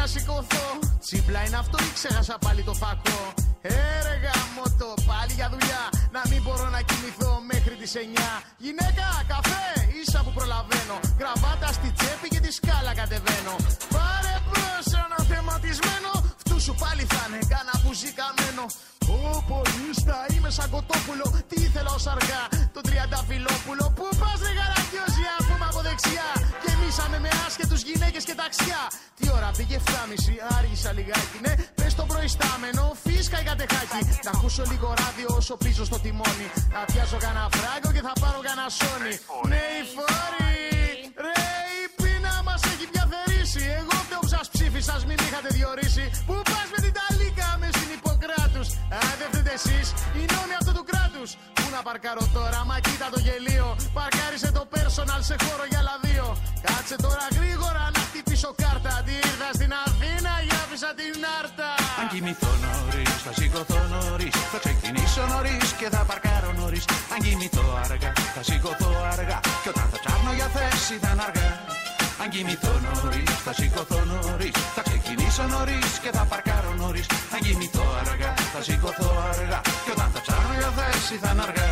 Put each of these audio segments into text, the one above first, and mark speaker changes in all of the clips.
Speaker 1: σηκωθώ. Τσίπλα είναι αυτό ή ξέχασα πάλι το φακό? Έρεγα μότο, πάλι για δουλειά. Να μην μπορώ να κοιμηθώ μέχρι τις 9. Γυναίκα, καφέ, ίσα που προλαβαίνω. Γραβάτα στη τσέπη και τη σκάλα κατεβαίνω. Πάρε μπρος ένα θεματισμένο. Φτού σου πάλι θα είναι κάνα μπουζί καμένο. Όπο ίστα είμαι σαν κοτόπουλο. Τι ήθελα ως αργά το τριανταφυλόπουλο. Πού πας ρε γαρακιόζη αφού είμαι από δεξιά. Γεμίσαμε με άσχετους γυναίκες και ταξιά. Τι ώρα πήγε 7.30, άργησα λιγάκι. Ναι, πες το προϊστάμενο, φίσκα η κατεχάκι. Να ακούσω λίγο ράδιο όσο πίσω στο τιμόνι. Θα πιάσω κανένα φράγκο και θα πάρω κανένα σόνι. Ναι η φόρη, ρε η πείνα μας έχει πια θερήσει. Εγώ φταίω που σας ψήφισας, μην είχατε διορίσει. Πού πας με την ταλίκα με στην Ιπποκράτους? Αν δεν φταίτε εσείς, οι νόμοι αυτού του κράτους. Πού να παρκάρω τώρα, μα κοίτα το γελίο. Παρκάρισε το personal σε χώρο για άλλα δύο. Κάτσε τώρα γρήγορα να χτυπήσω κάρτα. Τι ήρθα στην Αθήνα, για άφησα την Άρτα.
Speaker 2: Αν κοιμηθώ νωρίς, θα σηκωθώ νωρίς. Θα ξεκινήσω νωρίς και θα παρκάρω νωρίς. Αν κοιμηθώ αργά, θα σηκωθώ αργά. Και όταν θα ψάχνω για θέση θα είναι αργά. Αν κοιμηθώ νωρίς, θα σηκωθώ νωρίς. Θα ξεκινήσω νωρίς και θα παρκάρω νωρίς. Αν κοιμηθώ αργά, θα σηκωθώ αργά. Και όταν θα ψάχνω για θέση θα είναι αργά.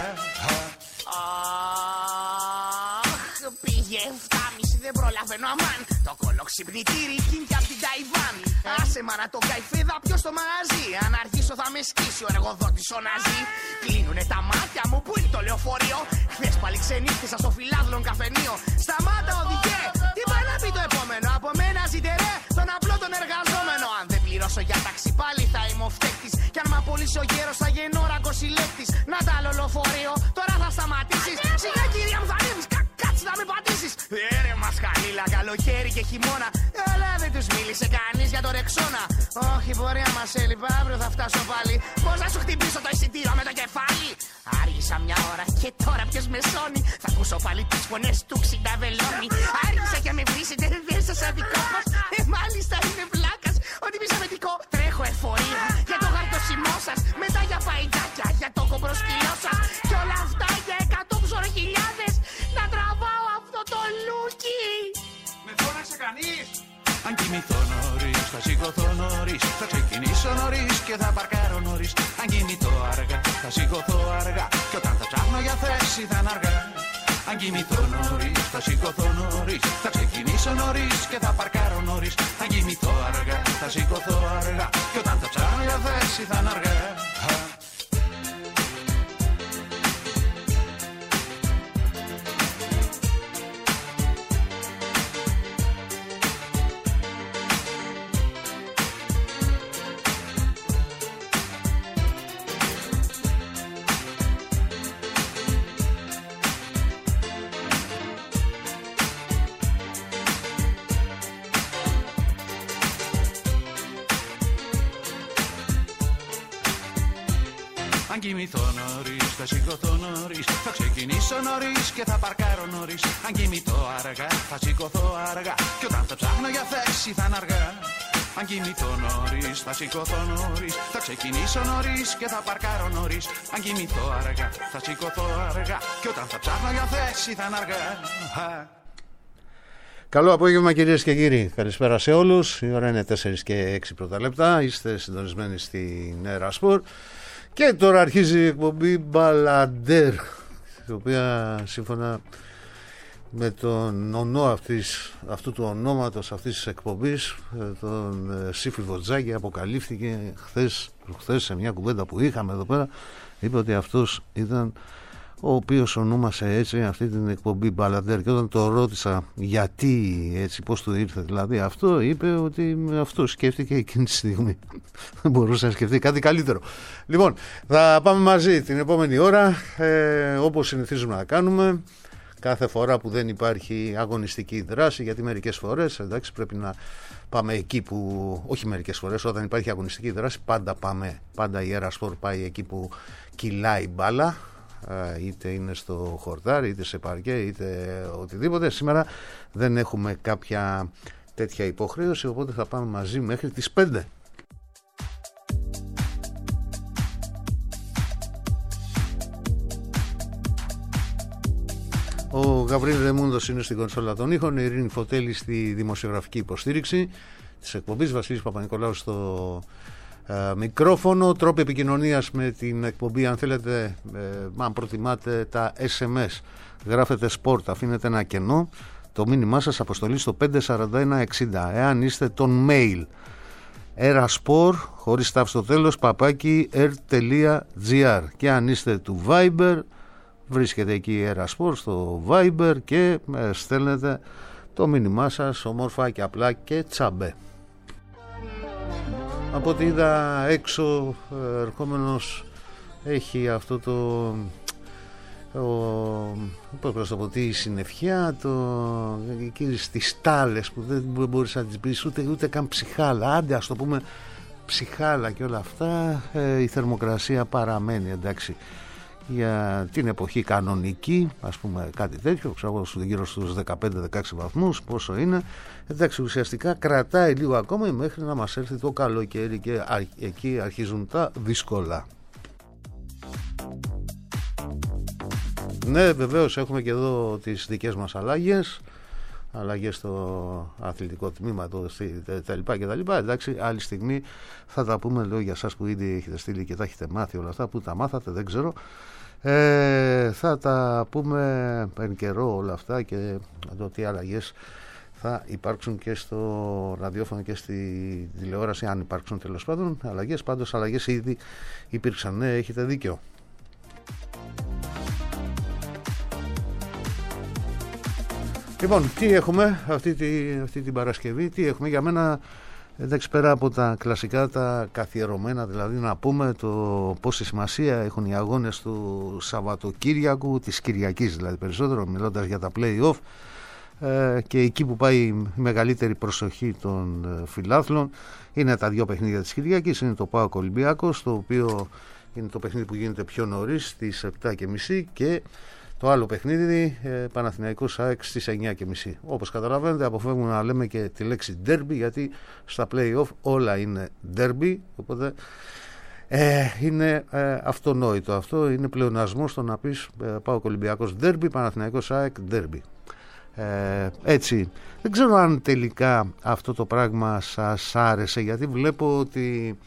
Speaker 1: Πήγε 7.30, δεν προλαβαίνω αμάν. Το κολοξυπνητήρι κίνηται απ' την Ταϊβάν. Άσε μα να το καηφίδα ποιος στο μαγαζί. Αν αργήσω θα με σκίσει ο εργοδότης ο Ναζί. Κλείνουνε τα μάτια μου, πού είναι το λεωφορείο? Χθες πάλι ξενύχτησα στο φιλάδλον καφενείο. Σταμάτα οδηγέ, τι πάει να πει το επόμενο? Από μένα ζείτε ρε, τον απλό τον εργαζόμενο. Αν δεν πληρώσω για ταξί πάλι θα είμαι ο φταίκτης. Κι αν μ' απολύσει ο γέρος θα γεννώ ρακοσυλλέκτης. Να τα άλλο λεωφορείο, τώρα θα σταματήσεις. Σιγά κυρία μου θα ανέβεις, κάτσε να με πατήσεις. Ρε μασχαλίλα, καλοκαίρι και χειμώνα. Αλλά δεν τους μίλησε κανείς για το Ρεξόνα. Όχι μπορεί να μας έλειπα, αύριο θα φτάσω πάλι. Πώς να σου χτυπήσω το εισιτήριο με το κεφάλι? Άργησα μια ώρα και τώρα ποιος με σώνει? Θα ακούσω πάλι τις φωνές του ξυνταβελώνει. Άργησα και με βρίσετε, δεν σας αδικό μας. Μάλιστα είναι βλάκας, ότι μισαμετικό. Τρέχω εφορία για το γαρτοσιμό σας. Μετά για παϊντάκια, για το κομπροσκυλό σας. Κι όλα αυτά για 100 ψωροχιλιάδες. Να τραβάω αυτό το λούκι.
Speaker 2: Με φώναξε κανείς? Αν κοιμηθώ νωρίς, θα σηκωθώ νωρίς. Θα ξεκινήσω νωρίς και θα παρκάρω νωρίς. Αν κοιμηθώ αργά, θα σηκωθώ αργά. Και όταν θα ψάχνω για θέση θα είναι αργά. Αν κοιμηθώ νωρίς, θα σηκωθώ νωρίς. Θα ξεκινήσω νωρίς και θα παρκάρω νωρίς. Αν κοιμηθώ αργά, θα σηκωθώ αργά. Και όταν θα ψάχνω για θέση θα είναι αργά. Αν κοιμηθώ νωρίς, θα σηκωθώ νωρίς. Θα ξεκινήσω νωρίς και θα παρκάρω νωρίς. Αν κοιμηθώ αργά, θα σηκωθώ αργά. Και όταν θα ψάχνω για θέση θα είναι αργά. Αν κοιμηθώ νωρίς, θα σηκωθώ νωρίς. Θα ξεκινήσω νωρίς και θα παρκάρω νωρίς. Αν κοιμηθώ αργά, θα σηκωθώ αργά. Και όταν θα ψάχνω για θέση θα είναι αργά.
Speaker 3: Καλό απόγευμα κυρίες και κύριοι. Καλησπέρα σε όλους. Η ώρα είναι 4 και 6 πρώτα λεπτά. Είστε συντονισμένοι στην Νέα Σπορ. Και τώρα αρχίζει η εκπομπή Μπαλαντέρ, η οποία σύμφωνα με τον ονό αυτού του ονόματος αυτής της εκπομπής, τον Σύφη Βοτζάκη, αποκαλύφθηκε χθες σε μια κουβέντα που είχαμε εδώ πέρα. Είπε ότι αυτός ήταν ο οποίος ονόμασε έτσι αυτή την εκπομπή Μπαλαντέρ. Και όταν το ρώτησα γιατί έτσι, πώς του ήρθε δηλαδή αυτό, είπε ότι αυτό σκέφτηκε εκείνη τη στιγμή. Δεν μπορούσε να σκεφτεί κάτι καλύτερο. Λοιπόν, θα πάμε μαζί την επόμενη ώρα, όπως συνηθίζουμε να κάνουμε κάθε φορά που δεν υπάρχει αγωνιστική δράση, γιατί μερικές φορές εντάξει, πρέπει να πάμε εκεί που, όχι μερικές φορές, όταν υπάρχει αγωνιστική δράση πάντα η Νέα Σπορ πάει εκεί που κυλάει μπάλα, είτε είναι στο χορτάρι, είτε σε παρκέ, είτε οτιδήποτε. Σήμερα δεν έχουμε κάποια τέτοια υποχρέωση, οπότε θα πάμε μαζί μέχρι τις 5. Ο Γαβρίλ Ρεμούντος είναι στην κονσόλα των ήχων, η Ειρήνη Φωτέλη στη δημοσιογραφική υποστήριξη. της εκπομπής. Βασίλης Παπα-Νικολάου στο μικρόφωνο. Τρόποι επικοινωνίας με την εκπομπή, αν θέλετε, αν προτιμάτε τα SMS, γράφετε sport, αφήνετε ένα κενό, το μήνυμά σας αποστολή στο 54160. Εάν είστε των mail, eraspor χωρίς τάφ στο τέλος @r.gr, και αν είστε του Viber, βρίσκεται εκεί eraspor στο Viber και στέλνετε το μήνυμά σας όμορφα και απλά και τσαμπέ. Από ό,τι είδα έξω, ερχόμενος έχει αυτό πώς το πω, τη συννεφιά, εκεί στις τάλες που δεν μπορείς να τις πεις ούτε καν ψυχάλα, άντε ας το πούμε ψυχάλα και όλα αυτά. Η θερμοκρασία παραμένει, εντάξει, για την εποχή κανονική, ας πούμε κάτι τέτοιο, ξέρω, γύρω στους 15-16 βαθμούς, πόσο είναι, εντάξει, ουσιαστικά κρατάει λίγο ακόμα μέχρι να μας έρθει το καλοκαίρι και εκεί αρχίζουν τα δύσκολα. Ναι, βεβαίως έχουμε και εδώ τις δικές μας αλλαγές στο αθλητικό τμήμα, τα λοιπά. Εντάξει, άλλη στιγμή θα τα πούμε, λέω, για εσάς που ήδη έχετε στείλει και τα έχετε μάθει όλα αυτά, που τα μάθατε δεν ξέρω. Θα τα πούμε εν καιρό όλα αυτά και το τι αλλαγές θα υπάρξουν και στο ραδιόφωνο και στη τηλεόραση, αν υπάρξουν τέλος πάντων αλλαγές. Πάντως αλλαγές ήδη υπήρξαν, ναι, έχετε δίκιο. Λοιπόν, τι έχουμε αυτή την Παρασκευή, τι έχουμε για μένα, εντάξει, πέρα από τα κλασικά, τα καθιερωμένα, δηλαδή να πούμε το πόση σημασία έχουν οι αγώνες του Σαββατοκύριακου, της Κυριακής δηλαδή περισσότερο, μιλώντας για τα play-off, και εκεί που πάει η μεγαλύτερη προσοχή των φιλάθλων είναι τα δύο παιχνίδια της Κυριακής. Είναι το ΠΑΟΚ Ολυμπιακός, το οποίο είναι το παιχνίδι που γίνεται πιο νωρίς στις 7:30, και το άλλο παιχνίδι, Παναθηναϊκός ΑΕΚ, στις 9:30. Όπως καταλαβαίνετε, αποφεύγουμε να λέμε και τη λέξη derby, γιατί στα play-off όλα είναι derby, οπότε είναι αυτονόητο αυτό, είναι πλεονασμό στο να πεις ΠΑΟΚ Ολυμπιακός derby, Παναθηναϊκός ΑΕΚ derby. Έτσι, δεν ξέρω αν τελικά αυτό το πράγμα σας άρεσε, γιατί βλέπω ότι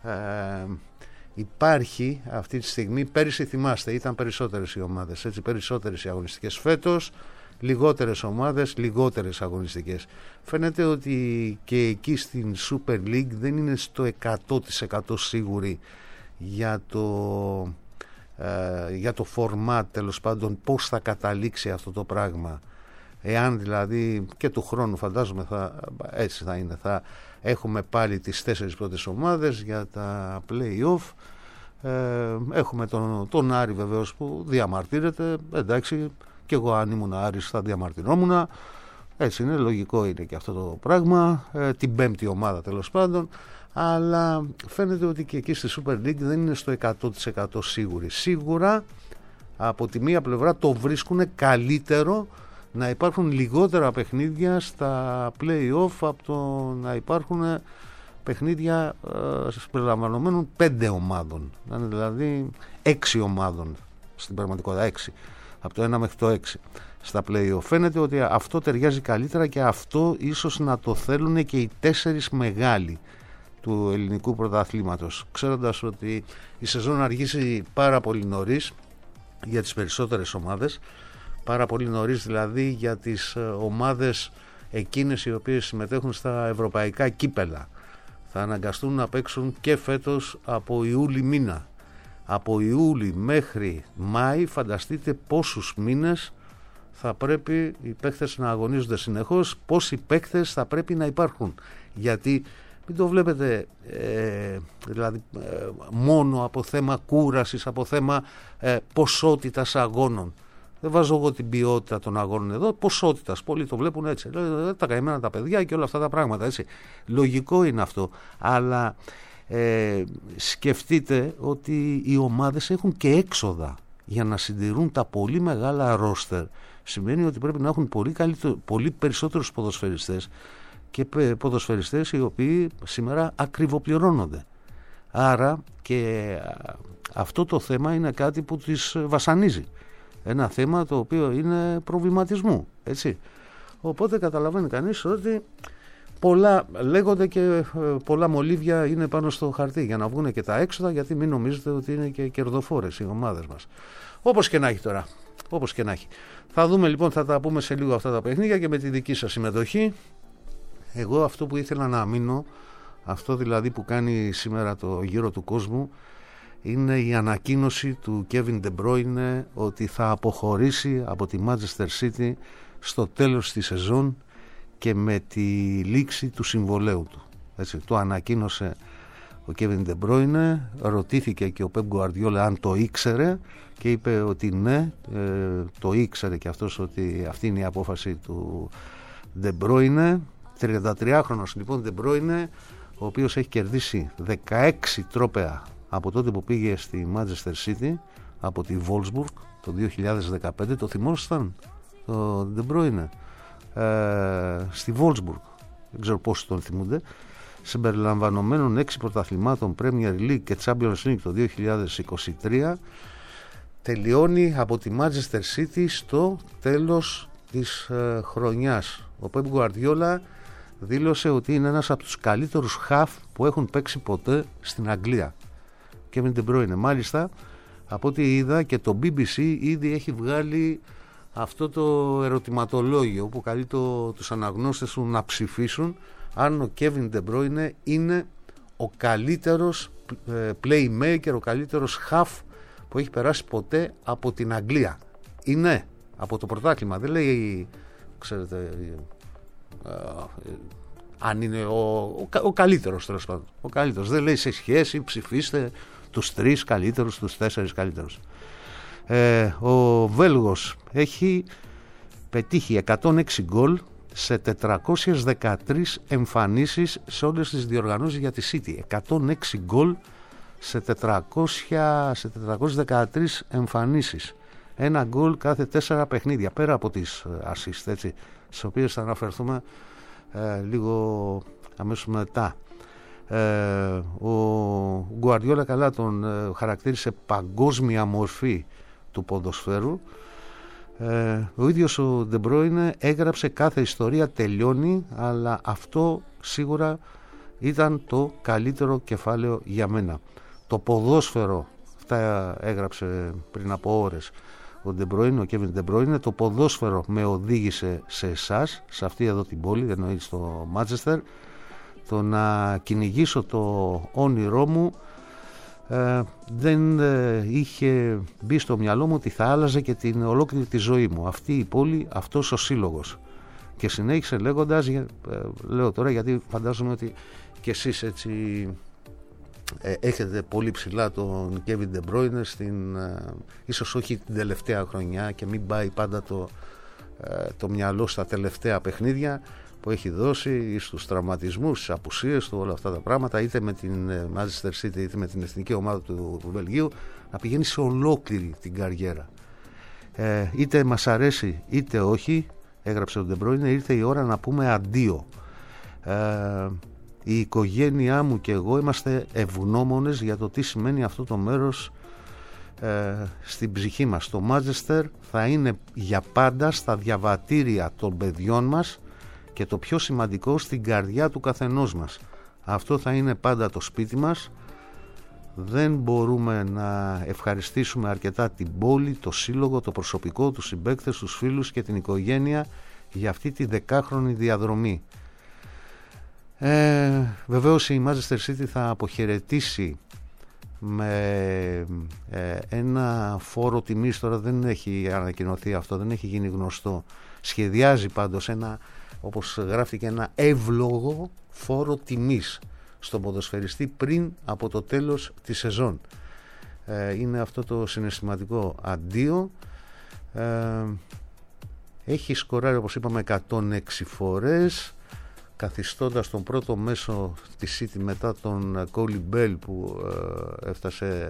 Speaker 3: υπάρχει αυτή τη στιγμή, πέρυσι θυμάστε ήταν περισσότερες οι ομάδες, έτσι, περισσότερες οι αγωνιστικές. Φέτος λιγότερες ομάδες, λιγότερες αγωνιστικές. Φαίνεται ότι και εκεί στην Super League δεν είναι στο 100% σίγουροι για το format, τέλος πάντων, πώς θα καταλήξει αυτό το πράγμα. Εάν δηλαδή και του χρόνου, φαντάζομαι έτσι θα είναι, θα έχουμε πάλι τις 4 πρώτες ομάδες για τα play-off. Έχουμε τον Άρη βεβαίως που διαμαρτύρεται, εντάξει, και εγώ αν ήμουν Άρης θα διαμαρτυρόμουν, έτσι είναι, λογικό είναι και αυτό το πράγμα, την πέμπτη ομάδα τέλος πάντων, αλλά φαίνεται ότι και εκεί στη Super League δεν είναι στο 100% σίγουροι. Σίγουρα από τη μία πλευρά το βρίσκουν καλύτερο να υπάρχουν λιγότερα παιχνίδια στα play-off από το να υπάρχουν παιχνίδια περιλαμβανομένων 5 ομάδων, δηλαδή 6 ομάδων στην πραγματικότητα, 6 από το 1 μέχρι το 6 στα play-off. Φαίνεται ότι αυτό ταιριάζει καλύτερα και αυτό ίσως να το θέλουν και οι 4 μεγάλοι του ελληνικού πρωταθλήματος, ξέροντας ότι η σεζόν αργήσει πάρα πολύ νωρίς για τις περισσότερες ομάδες, πάρα πολύ νωρίς δηλαδή για τις ομάδες εκείνες οι οποίες συμμετέχουν στα ευρωπαϊκά κύπελα. Θα αναγκαστούν να παίξουν και φέτος από Ιούλη μήνα. Από Ιούλη μέχρι Μάη, φανταστείτε πόσους μήνες θα πρέπει οι παίκτες να αγωνίζονται συνεχώς, πόσοι παίκτες θα πρέπει να υπάρχουν. Γιατί μην το βλέπετε δηλαδή μόνο από θέμα κούρασης, από θέμα ποσότητας αγώνων. Δεν βάζω εγώ την ποιότητα των αγώνων εδώ, ποσότητας. Πολλοί το βλέπουν έτσι. Τα καημένα τα παιδιά και όλα αυτά τα πράγματα. Έτσι. Λογικό είναι αυτό. Αλλά σκεφτείτε ότι οι ομάδες έχουν και έξοδα για να συντηρούν τα πολύ μεγάλα ρόστερ. Σημαίνει ότι πρέπει να έχουν πολύ περισσότερους ποδοσφαιριστές και ποδοσφαιριστές οι οποίοι σήμερα ακριβοπληρώνονται. Άρα και αυτό το θέμα είναι κάτι που τις βασανίζει. Ένα θέμα το οποίο είναι προβληματισμού, έτσι. Οπότε καταλαβαίνει κανείς ότι πολλά λέγονται και πολλά μολύβια είναι πάνω στο χαρτί για να βγουν και τα έξοδα, γιατί μην νομίζετε ότι είναι και κερδοφόρες οι ομάδες μας. Όπως και να έχει τώρα. Όπως και να έχει. Θα δούμε λοιπόν, θα τα πούμε σε λίγο αυτά τα παιχνίδια και με τη δική σας συμμετοχή. Εγώ αυτό που ήθελα να μείνω, αυτό δηλαδή που κάνει σήμερα το γύρο του κόσμου, είναι η ανακοίνωση του Kevin De Bruyne ότι θα αποχωρήσει από τη Manchester City στο τέλος της σεζόν και με τη λήξη του συμβολαίου του. Έτσι, το ανακοίνωσε ο Kevin De Bruyne, ρωτήθηκε και ο Pep Guardiola αν το ήξερε και είπε ότι ναι, το ήξερε και αυτός ότι αυτή είναι η απόφαση του De Bruyne. 33χρονος λοιπόν De Bruyne, ο οποίος έχει κερδίσει 16 τρόπαια από τότε που πήγε στη Manchester City από τη Wolfsburg το 2015. Το θυμόσασταν το De Bruyne στη Wolfsburg, δεν ξέρω πόσοι τον θυμούνται, συμπεριλαμβανομένων 6 πρωταθλημάτων Premier League και Champions League το 2023. Τελειώνει από τη Manchester City στο τέλος της χρονιάς. Ο Pep Guardiola δήλωσε ότι είναι ένας από τους καλύτερους χαφ που έχουν παίξει ποτέ στην Αγγλία. Kevin De Bruyne. Μάλιστα, από ό,τι είδα και το BBC ήδη έχει βγάλει αυτό το ερωτηματολόγιο που καλεί τους αναγνώστες του να ψηφίσουν αν ο Kevin De Bruyne είναι ο καλύτερος playmaker, ο καλύτερος half που έχει περάσει ποτέ από την Αγγλία. Είναι από το πρωτάθλημα, δεν λέει, ξέρετε, αν είναι ο καλύτερος, τέλος πάντων. Ο καλύτερος, δεν λέει σε σχέση, ψηφίστε τους 3 καλύτερους, τους 4 καλύτερους. Ο Βέλγος έχει πετύχει 106 γκολ σε 413 εμφανίσεις σε όλες τις διοργανώσεις για τη City. 106 γκολ σε 413 εμφανίσεις. Ένα γκολ κάθε 4 παιχνίδια, πέρα από τις assist, έτσι, στις οποίες θα αναφερθούμε λίγο αμέσως μετά. Ο Γκουαρδιόλα καλά τον χαρακτήρισε παγκόσμια μορφή του ποδοσφαίρου. Ο ίδιος ο De Bruyne έγραψε κάθε ιστορία τελειώνει, αλλά αυτό σίγουρα ήταν το καλύτερο κεφάλαιο για μένα. Το ποδόσφαιρο, αυτά έγραψε πριν από ώρες ο De Bruyne, ο Kevin De Bruyne, το ποδόσφαιρο με οδήγησε σε εσάς, σε αυτή εδώ την πόλη, εννοεί στο Manchester, το να κυνηγήσω το όνειρό μου. Δεν είχε μπει στο μυαλό μου ότι θα άλλαζε και την ολόκληρη τη ζωή μου αυτή η πόλη, αυτός ο σύλλογος. Και συνέχισε λέγοντας, λέω τώρα γιατί φαντάζομαι ότι και εσείς έτσι έχετε πολύ ψηλά τον Kevin De Bruyne ίσως όχι την τελευταία χρονιά και μην πάει πάντα το μυαλό στα τελευταία παιχνίδια που έχει δώσει, ή στους τραυματισμούς, στις απουσίες του, όλα αυτά τα πράγματα, είτε με την Manchester City είτε με την εθνική ομάδα του Βελγίου, να πηγαίνει σε ολόκληρη την καριέρα. Είτε μας αρέσει είτε όχι, έγραψε ο De Bruyne, ήρθε η ώρα να πούμε αντίο. Η οικογένειά μου και εγώ είμαστε ευγνώμονες για το τι σημαίνει αυτό το μέρος στην ψυχή μας. Το Manchester θα είναι για πάντα στα διαβατήρια των παιδιών μας και το πιο σημαντικό στην καρδιά του καθενός μας. Αυτό θα είναι πάντα το σπίτι μας. Δεν μπορούμε να ευχαριστήσουμε αρκετά την πόλη, το σύλλογο, το προσωπικό, τους συμπαίκτες, τους φίλους και την οικογένεια για αυτή τη 10χρονη διαδρομή. Βεβαίως η Manchester City θα αποχαιρετήσει με ένα φόρο τιμής, τώρα δεν έχει ανακοινωθεί αυτό, δεν έχει γίνει γνωστό. Σχεδιάζει πάντως όπως γράφτηκε, ένα εύλογο φόρο τιμής στον ποδοσφαιριστή πριν από το τέλος της σεζόν. Είναι αυτό το συναισθηματικό αντίο. Έχει σκοράρει, όπως είπαμε, 106 φορές, καθιστώντας τον πρώτο μέσο της City μετά τον Colin Bell που έφτασε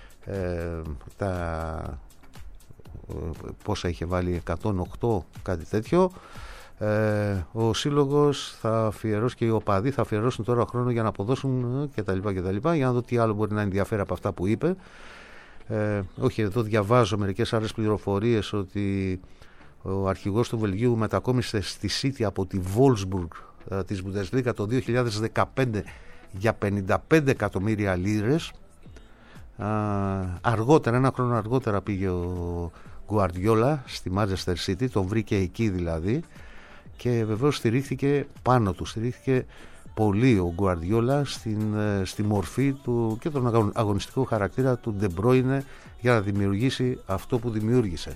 Speaker 3: πόσα είχε βάλει, 108, κάτι τέτοιο. Ο σύλλογος θα αφιερώσει και οι οπαδοί θα αφιερώσουν τώρα χρόνο για να αποδώσουν κτλ. Για να δω τι άλλο μπορεί να ενδιαφέρει από αυτά που είπε. Όχι, εδώ διαβάζω μερικές άλλες πληροφορίες ότι ο αρχηγός του Βελγίου μετακόμισε στη City από τη Wolfsburg της Bundesliga το 2015 για 55 εκατομμύρια λίρες. Αργότερα, ένα χρόνο αργότερα πήγε ο Guardiola στη Manchester City, τον βρήκε εκεί δηλαδή, και βεβαίως στηρίχθηκε πάνω του, στηρίχθηκε πολύ ο Guardiola στη μορφή του και τον αγωνιστικό χαρακτήρα του De Bruyne για να δημιουργήσει αυτό που δημιούργησε.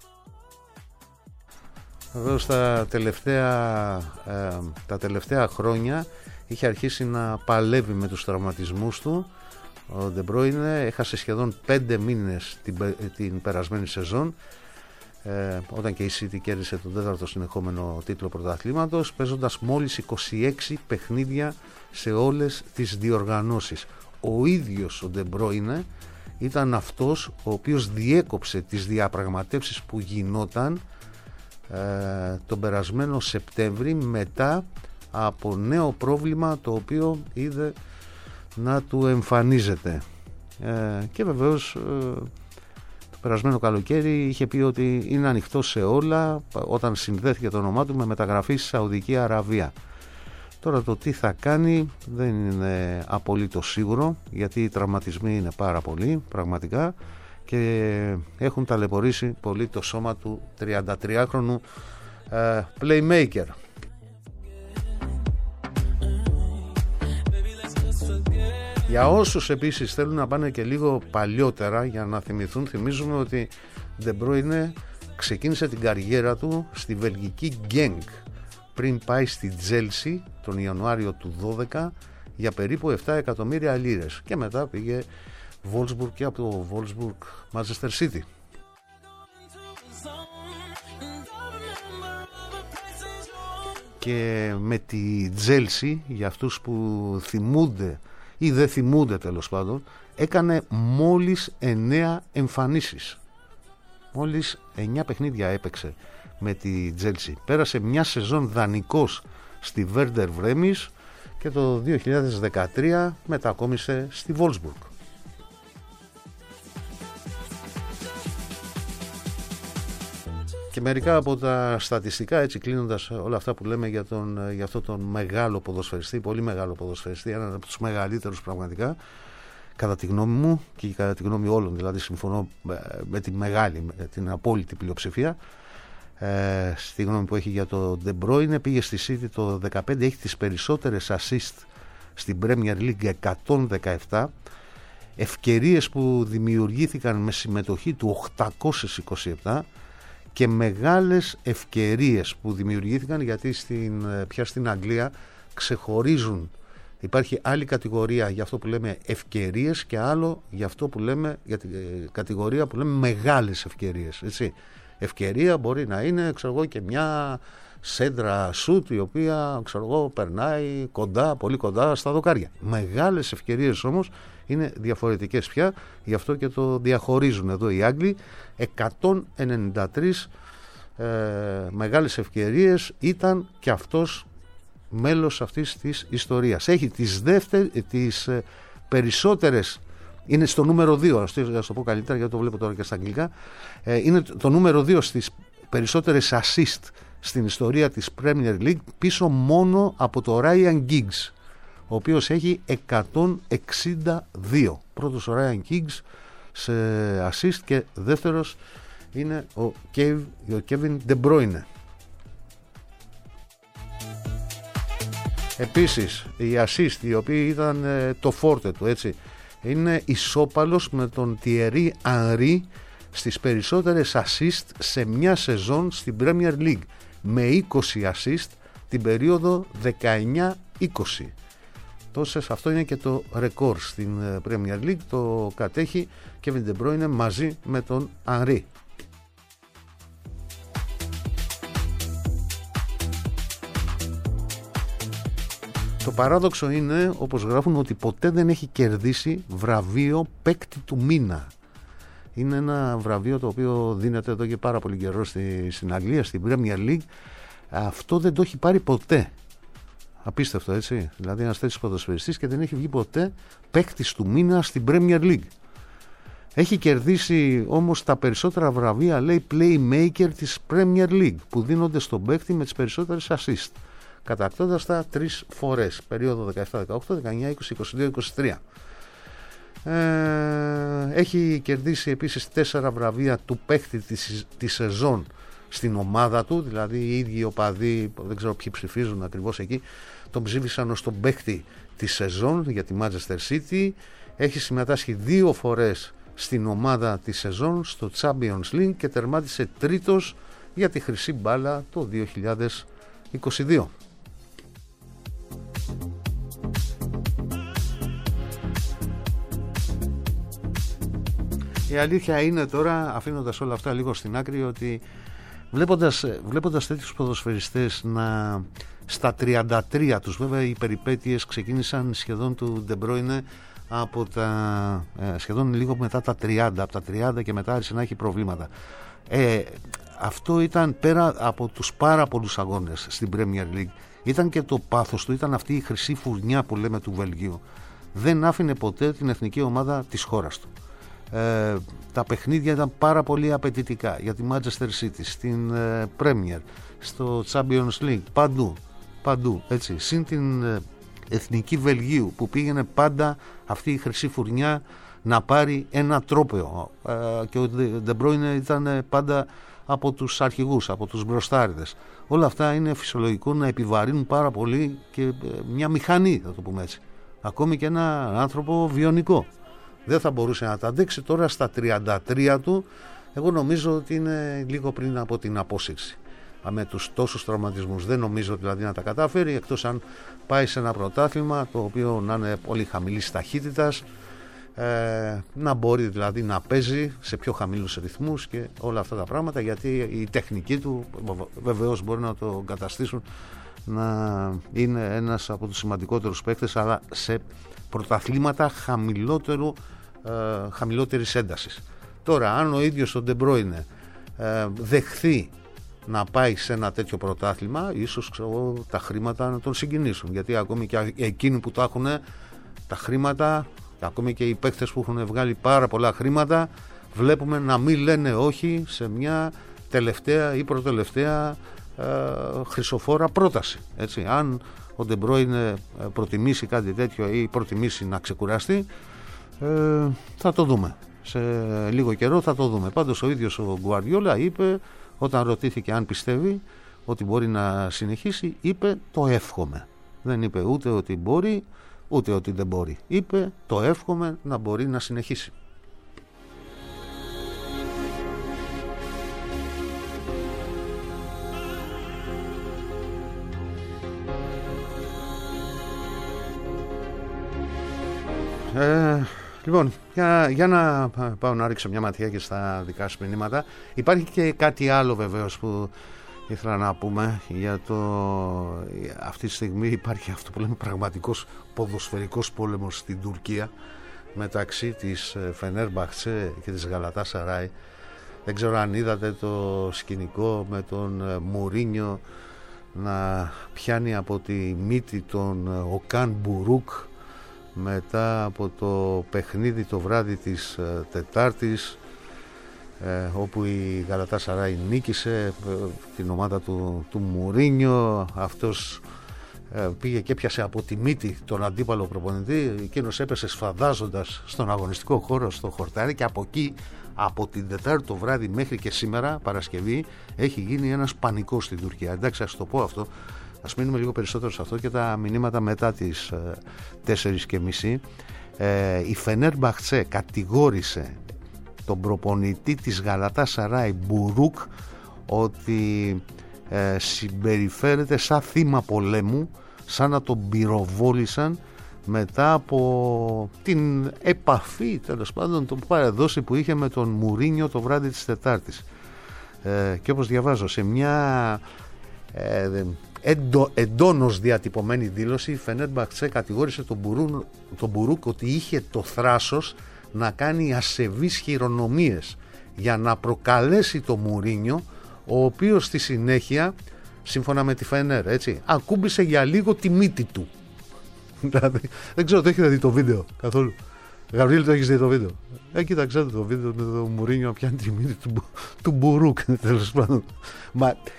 Speaker 3: Βεβαίως τα τελευταία χρόνια είχε αρχίσει να παλεύει με τους τραυματισμούς του. Ο De Bruyne έχασε σχεδόν 5 μήνες την περασμένη σεζόν, όταν και η City κέρδισε τον 4ο συνεχόμενο τίτλο πρωταθλήματος, παίζοντας μόλις 26 παιχνίδια σε όλες τις διοργανώσεις. Ο ίδιος ο De Bruyne ήταν αυτός ο οποίος διέκοψε τις διαπραγματεύσεις που γινόταν τον περασμένο Σεπτέμβρη, μετά από νέο πρόβλημα το οποίο είδε να του εμφανίζεται, και βεβαίως το περασμένο καλοκαίρι είχε πει ότι είναι ανοιχτό σε όλα όταν συνδέθηκε το όνομά του με μεταγραφή στη Σαουδική Αραβία. Τώρα το τι θα κάνει δεν είναι απολύτως σίγουρο, γιατί οι τραυματισμοί είναι πάρα πολλοί πραγματικά και έχουν ταλαιπωρήσει πολύ το σώμα του 33χρονου playmaker. Για όσους επίσης θέλουν να πάνε και λίγο παλιότερα για να θυμηθούν, θυμίζουμε ότι De Bruyne ξεκίνησε την καριέρα του στη βελγική Genk πριν πάει στη Chelsea τον Ιανουάριο του 12 για περίπου 7 εκατομμύρια λίρες και μετά πήγε Wolfsburg και από το Wolfsburg Manchester City. Και με τη Chelsea, για αυτούς που θυμούνται ή δεν θυμούνται τέλος πάντων, έκανε μόλις 9 εμφανίσεις. Μόλις 9 παιχνίδια έπαιξε με τη Chelsea. Πέρασε μια σεζόν δανεικός στη Werder Bremen και το 2013 μετακόμισε στη Wolfsburg. Και μερικά από τα στατιστικά, έτσι κλείνοντας όλα αυτά που λέμε για αυτό τον μεγάλο ποδοσφαιριστή, πολύ μεγάλο ποδοσφαιριστή, έναν από τους μεγαλύτερους πραγματικά, κατά τη γνώμη μου και κατά τη γνώμη όλων, δηλαδή συμφωνώ με την απόλυτη πλειοψηφία, στη γνώμη που έχει για το De Bruyne. Πήγε στη City το 2015, έχει τις περισσότερες assist στην Premier League, 117, ευκαιρίες που δημιουργήθηκαν με συμμετοχή του 827 και μεγάλες ευκαιρίες που δημιουργήθηκαν, γιατί πια στην Αγγλία ξεχωρίζουν. Υπάρχει άλλη κατηγορία για αυτό που λέμε ευκαιρίες και άλλο για αυτό που λέμε, για την κατηγορία που λέμε μεγάλες ευκαιρίες, έτσι. Ευκαιρία μπορεί να είναι, ξέρω εγώ, και μια σέντρα σουτ η οποία, ξέρω εγώ, περνάει κοντά, πολύ κοντά στα δοκάρια. Μεγάλες ευκαιρίες όμως είναι διαφορετικές πια, γι' αυτό και το διαχωρίζουν εδώ οι Άγγλοι. 193 μεγάλες ευκαιρίες, ήταν και αυτός μέλος αυτής της ιστορίας. Έχει τις περισσότερες, είναι στο νούμερο 2, να το πω καλύτερα γιατί το βλέπω τώρα και στα αγγλικά, είναι το νούμερο 2 στις περισσότερες assist στην ιστορία της Premier League, πίσω μόνο από το Ryan Giggs, ο οποίος έχει 162. Πρώτος ο Ryan Giggs σε assist και δεύτερος είναι ο Kevin De Bruyne. Επίσης οι assist, οι οποίοι ήταν το φόρτε του, έτσι, είναι ισόπαλος με τον Thierry Henry στις περισσότερες assist σε μια σεζόν στην Premier League, με 20 assist την περίοδο 19-20. Αυτό είναι και το ρεκόρ στην Premier League, το κατέχει Kevin De Bruyne μαζί με τον Henry. Το παράδοξο είναι, όπως γράφουν, ότι ποτέ δεν έχει κερδίσει βραβείο παίκτη του μήνα. Είναι ένα βραβείο το οποίο δίνεται εδώ και πάρα πολύ καιρό στην Αγγλία, στην Premier League. Αυτό δεν το έχει πάρει ποτέ. Απίστευτο, έτσι. Δηλαδή ένας τέτοιος ποδοσφαιριστής και δεν έχει βγει ποτέ παίκτης του μήνα στην Premier League. Έχει κερδίσει όμως τα περισσότερα βραβεία, λέει, playmaker της Premier League, που δίνονται στον παίκτη με τις περισσότερες assist. κατακτώντας τα 3 φορές, περίοδο 17-18, 19-20, 22-23. Έχει κερδίσει επίσης 4 βραβεία του παίχτη της σεζόν στην ομάδα του, δηλαδή οι ίδιοι οπαδοί, δεν ξέρω ποιοι ψηφίζουν ακριβώς εκεί, τον ψήφισαν ως τον παίχτη της σεζόν για τη Manchester City. Έχει συμμετάσχει 2 φορές στην ομάδα της σεζόν στο Champions League και τερμάτισε τρίτος για τη χρυσή μπάλα το 2022. Η αλήθεια είναι τώρα, αφήνοντας όλα αυτά λίγο στην άκρη, ότι βλέποντας τέτοιους ποδοσφαιριστές να στα 33 τους, βέβαια οι περιπέτειες ξεκίνησαν σχεδόν του De Bruyne από σχεδόν λίγο μετά τα 30, από τα 30 και μετά άρχισε να έχει προβλήματα. Αυτό ήταν πέρα από τους πάρα πολλούς αγώνες στην Premier League, ήταν και το πάθος του, ήταν αυτή η χρυσή φουρνιά που λέμε του Βελγίου. Δεν άφηνε ποτέ την εθνική ομάδα της χώρας του. Τα παιχνίδια ήταν πάρα πολύ απαιτητικά για τη Manchester City, στην Premier, στο Champions League, παντού έτσι. Συν την εθνική Βελγίου που πήγαινε πάντα αυτή η χρυσή φουρνιά να πάρει ένα τρόπαιο, και ο De Bruyne ήταν πάντα από τους αρχηγούς, από τους μπροστάριδες. Όλα αυτά είναι φυσιολογικό να επιβαρύνουν πάρα πολύ και μια μηχανή, θα το πούμε έτσι, ακόμη και ένα άνθρωπο βιονικό. Δεν θα μπορούσε να τα αντέξει. Τώρα στα 33 του, εγώ νομίζω ότι είναι λίγο πριν από την απόσυρση. Με τους τόσους τραυματισμούς δεν νομίζω δηλαδή να τα καταφέρει, εκτός αν πάει σε ένα πρωτάθλημα το οποίο να είναι πολύ χαμηλής ταχύτητας, να μπορεί δηλαδή να παίζει σε πιο χαμηλούς ρυθμούς και όλα αυτά τα πράγματα, γιατί η τεχνική του βεβαίως μπορεί να το καταστήσουν να είναι ένας από τους σημαντικότερους παίκτες, αλλά σε πρωταθλήματα χαμηλότερης έντασης. Τώρα, αν ο ίδιος ο De Bruyne δεχθεί να πάει σε ένα τέτοιο πρωτάθλημα, ίσως τα χρήματα να τον συγκινήσουν, γιατί ακόμη και εκείνοι που τα έχουν τα χρήματα, ακόμη και οι παίκτες που έχουν βγάλει πάρα πολλά χρήματα, βλέπουμε να μην λένε όχι σε μια τελευταία ή προτελευταία χρυσοφόρα πρόταση, έτσι. Αν ο De Bruyne προτιμήσει κάτι τέτοιο ή προτιμήσει να ξεκουραστεί, θα το δούμε σε λίγο καιρό, θα το δούμε. Πάντως ο ίδιος ο Guardiola είπε, όταν ρωτήθηκε αν πιστεύει ότι μπορεί να συνεχίσει, είπε το εύχομαι. Δεν είπε ούτε ότι μπορεί ούτε ότι δεν μπορεί, είπε το εύχομαι να μπορεί να συνεχίσει. Λοιπόν, για να πάω να ρίξω μια ματιά και στα δικά σου μηνύματα. Υπάρχει και κάτι άλλο βεβαίως που ήθελα να πούμε για αυτή τη στιγμή υπάρχει αυτό που λέμε πραγματικός ποδοσφαιρικός πόλεμος στην Τουρκία μεταξύ της Φενέρμπαχτσε και της Γαλατάσαράι. Δεν ξέρω αν είδατε το σκηνικό με τον Μουρίνιο να πιάνει από τη μύτη τον Οκάν Μπουρούκ μετά από το παιχνίδι το βράδυ της Τετάρτης, όπου η Γαλατάσαράι νίκησε την ομάδα του Μουρίνιο. Αυτός πήγε και έπιασε από τη μύτη τον αντίπαλο προπονητή, εκείνος έπεσε σφαδάζοντας στον αγωνιστικό χώρο στο χορτάρι, και από εκεί, από την Τετάρτη το βράδυ μέχρι και σήμερα Παρασκευή, έχει γίνει ένας πανικός στην Τουρκία. Εντάξει, ας το πω αυτό, ας μείνουμε λίγο περισσότερο σε αυτό και τα μηνύματα μετά τις 4:30. Η Φενέρμπαχτσε κατηγόρησε τον προπονητή της Γαλατάσαράι Μπουρούκ ότι συμπεριφέρεται σαν θύμα πολέμου, σαν να τον πυροβόλησαν μετά από την επαφή, τέλος πάντων, τον παρεδώσει που είχε με τον Μουρίνιο το βράδυ της Τετάρτης. Και όπως διαβάζω σε μια εντόνως διατυπωμένη δήλωση, η Φενέρμπαχτσε κατηγόρησε τον Μπουρούκ ότι είχε το θράσος να κάνει ασεβείς χειρονομίες για να προκαλέσει το Μουρίνιο, ο οποίος στη συνέχεια, σύμφωνα με τη Φενέρ, έτσι, ακούμπησε για λίγο τη μύτη του. Δηλαδή, δεν ξέρω, το έχετε δει το βίντεο καθόλου? Γαβρίλη, το έχεις δει το βίντεο? Κοίταξε το βίντεο με το Μουρίνιο να πιάνει τη μύτη του Μπουρούκ, τέλος πάντων. Μα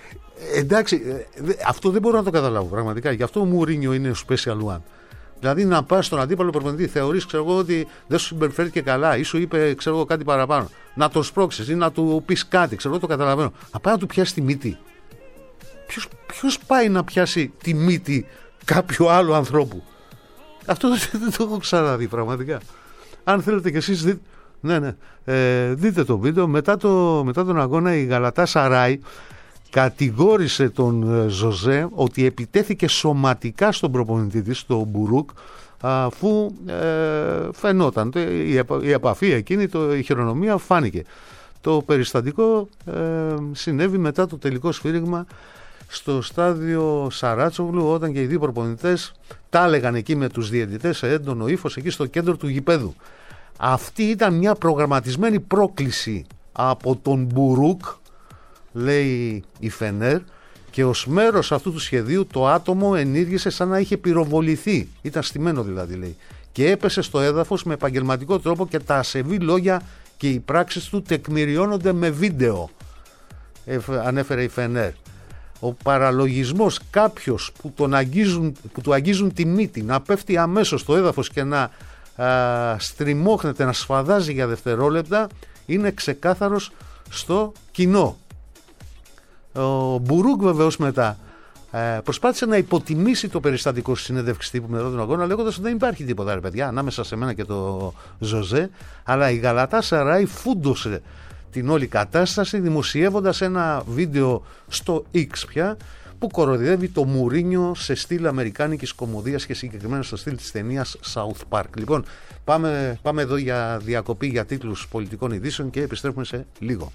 Speaker 3: Εντάξει, αυτό δεν μπορώ να το καταλάβω πραγματικά. Γι' αυτό ο Μουρίνιο είναι special one. Δηλαδή να πας στον αντίπαλο προπονητή, θεωρείς ότι δεν σου συμπεριφέρθηκε καλά ή σου είπε κάτι παραπάνω. Να τον σπρώξεις ή να του πεις κάτι, το καταλαβαίνω. Να πάει να του πιάσει τη μύτη. Ποιος πάει να πιάσει τη μύτη κάποιου άλλου ανθρώπου? Αυτό δεν το έχω ξαναδεί πραγματικά. Αν θέλετε κι εσείς δείτε, δείτε το βίντεο. Μετά τον αγώνα η Γαλατάσαράι κατηγόρησε τον Ζωζέ ότι επιτέθηκε σωματικά στον προπονητή της, τον Μπουρούκ, αφού φαινόταν η επαφή εκείνη, η χειρονομία φάνηκε. Το περιστατικό συνέβη μετά το τελικό σφύριγμα στο στάδιο Σαράτσογλου, όταν και οι δύο προπονητές τα έλεγαν εκεί με τους διαιτητές σε έντονο ύφος εκεί στο κέντρο του γηπέδου. Αυτή ήταν μια προγραμματισμένη πρόκληση από τον Μπουρούκ, λέει η Φενέρ, και ως μέρος αυτού του σχεδίου το άτομο ενήργησε σαν να είχε πυροβοληθεί. Ήταν στημένο δηλαδή, λέει, και έπεσε στο έδαφος με επαγγελματικό τρόπο και τα ασεβή λόγια και οι πράξεις του τεκμηριώνονται με βίντεο, ανέφερε η Φενέρ. Ο παραλογισμός κάποιος που του αγγίζουν τη μύτη να πέφτει αμέσως στο έδαφος και να στριμώχνεται, να σφαδάζει για δευτερόλεπτα, είναι ξεκάθαρος στο κοινό. Ο Μπουρούκ βεβαίως μετά προσπάθησε να υποτιμήσει το περιστατικό στη συνέντευξη τύπου μετά τον αγώνα, λέγοντας ότι δεν υπάρχει τίποτα, ρε παιδιά, ανάμεσα σε μένα και το Ζωζέ, αλλά η Γαλατάσαράι φούντωσε την όλη κατάσταση δημοσιεύοντας ένα βίντεο στο X πια, που κοροϊδεύει το Μουρίνιο σε στυλ αμερικάνικης κωμωδίας και συγκεκριμένα στο στυλ της ταινίας South Park. Λοιπόν, πάμε εδώ για διακοπή για τίτλους πολιτικών ειδήσεων και επιστρέφουμε σε λίγο.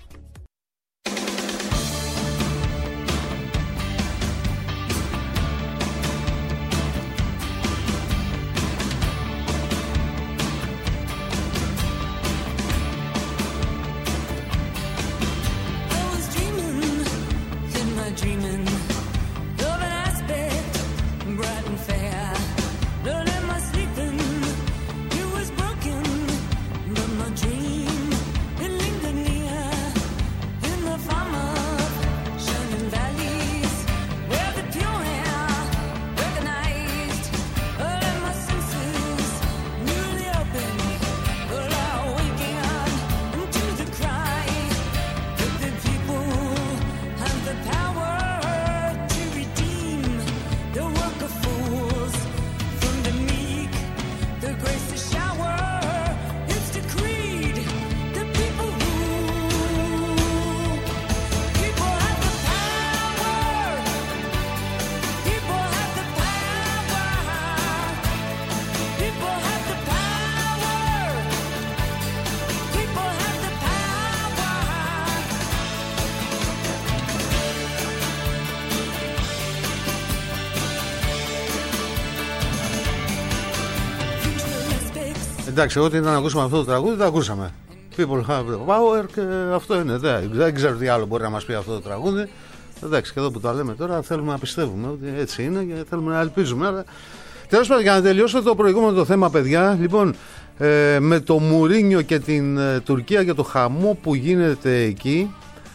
Speaker 3: Εντάξει, ό,τι ήταν να ακούσουμε αυτό το τραγούδι, το ακούσαμε. People have the power και αυτό είναι. Δεν ξέρω τι άλλο μπορεί να μας πει αυτό το τραγούδι. Εντάξει, και εδώ που τα λέμε τώρα θέλουμε να πιστεύουμε ότι έτσι είναι και θέλουμε να ελπίζουμε. Αλλά τέλος πάντων, για να τελειώσω το προηγούμενο το θέμα, παιδιά, λοιπόν, με το Μουρίνιο και την Τουρκία και το χαμό που γίνεται εκεί.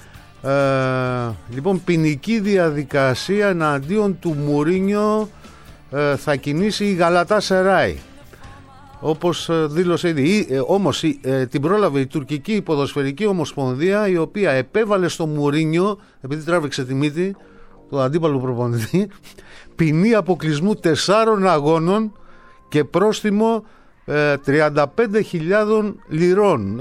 Speaker 3: Λοιπόν, ποινική διαδικασία εναντίον του Μουρίνιο θα κινήσει η Γαλατάσαράι. Όπως δήλωσε ήδη, όμως την πρόλαβε η τουρκική ποδοσφαιρική ομοσπονδία, η οποία επέβαλε στο Μουρίνιο, επειδή τράβηξε τη μύτη του αντίπαλου προπονητή, ποινή αποκλεισμού 4 αγώνων και πρόστιμο 35.000 λιρών.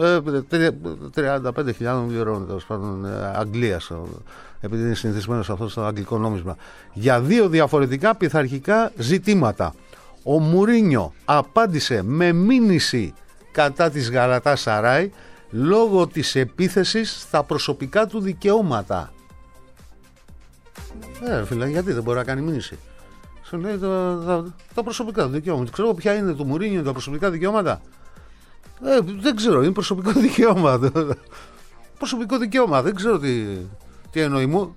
Speaker 3: 35.000 λιρών, τέλος πάντων, Αγγλίας, επειδή είναι συνηθισμένος αυτό στο αγγλικό νόμισμα, για 2 διαφορετικά πειθαρχικά ζητήματα. Ο Μουρίνιο απάντησε με μήνυση κατά της Γαλατάσαράι λόγω της επίθεσης στα προσωπικά του δικαιώματα. Φίλε, γιατί δεν μπορεί να κάνει μήνυση? Σου λέει τα προσωπικά του δικαιώματα. Ξέρω ποια είναι του Μουρίνιο τα προσωπικά δικαιώματα. Δεν ξέρω, είναι προσωπικό δικαίωμα. Προσωπικό δικαίωμα, δεν ξέρω τι εννοεί μου.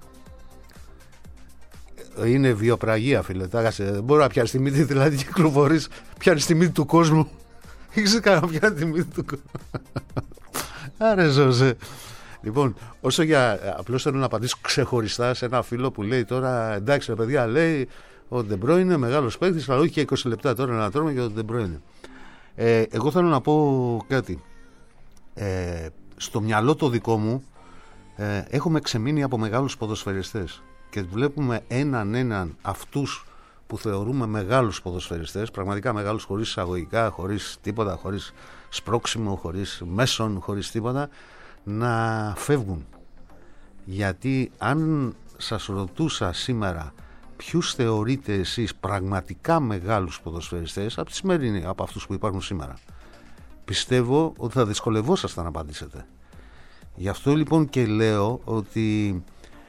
Speaker 3: Είναι βιοπραγία, φίλε. Δεν μπορεί να πιάσει τη μύτη, δηλαδή κυκλοφορείς, πιάνει τη μύτη του κόσμου. Έχεις κανένα πιάνει τη μύτη του κόσμου. Άρε Ζωζέ. Λοιπόν, όσο για. Απλώς θέλω να απαντήσω ξεχωριστά σε ένα φίλο που λέει τώρα, εντάξει, ρε παιδιά, λέει ο De Bruyne είναι μεγάλος παίκτης, αλλά όχι και 20 λεπτά τώρα να τρώμε για τον De Bruyne. Εγώ θέλω να πω κάτι. Στο μυαλό το δικό μου έχουμε ξεμείνει από μεγάλους ποδοσφαιριστές και βλέπουμε έναν αυτούς που θεωρούμε μεγάλους ποδοσφαιριστές, πραγματικά μεγάλους, χωρίς εισαγωγικά, χωρίς τίποτα, χωρίς σπρώξιμο, χωρίς μέσον, χωρίς τίποτα, να φεύγουν. Γιατί αν σας ρωτούσα σήμερα ποιους θεωρείτε εσείς πραγματικά μεγάλους ποδοσφαιριστές από τη σημερινή, από αυτούς που υπάρχουν σήμερα, πιστεύω ότι θα δυσκολευόσασταν να απαντήσετε. Γι' αυτό λοιπόν και λέω ότι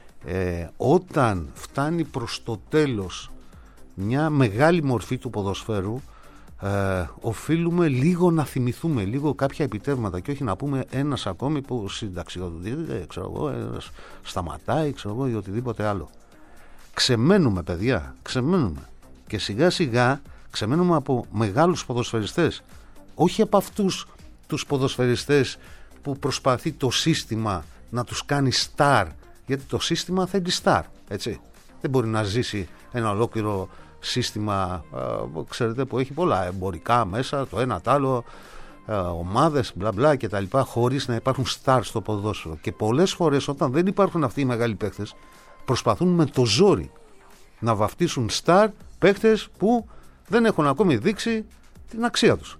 Speaker 3: όταν φτάνει προς το τέλος μια μεγάλη μορφή του ποδοσφαίρου, οφείλουμε λίγο να θυμηθούμε λίγο κάποια επιτεύγματα και όχι να πούμε ένας ακόμη που συνταξιοδοτείται, ξέρω εγώ, σταματάει, ξέρω εγώ, ή οτιδήποτε άλλο. Ξεμένουμε, παιδιά, ξεμένουμε, και σιγά σιγά ξεμένουμε από μεγάλους ποδοσφαιριστές, όχι από αυτούς τους ποδοσφαιριστές που προσπαθεί το σύστημα να τους κάνει στάρ, γιατί το σύστημα θέλει στάρ, έτσι. Δεν μπορεί να ζήσει ένα ολόκληρο σύστημα, ξέρετε, που έχει πολλά εμπορικά μέσα, το ένα τ' άλλο, ομάδες, μπλα μπλα και τα λοιπά, χωρίς να υπάρχουν στάρ στο ποδόσφαιρο. Και πολλές φορές όταν δεν υπάρχουν αυτοί οι μεγάλοι παίκτες, προσπαθούν με το ζόρι να βαφτίσουν στάρ παίκτες που δεν έχουν ακόμη δείξει την αξία τους.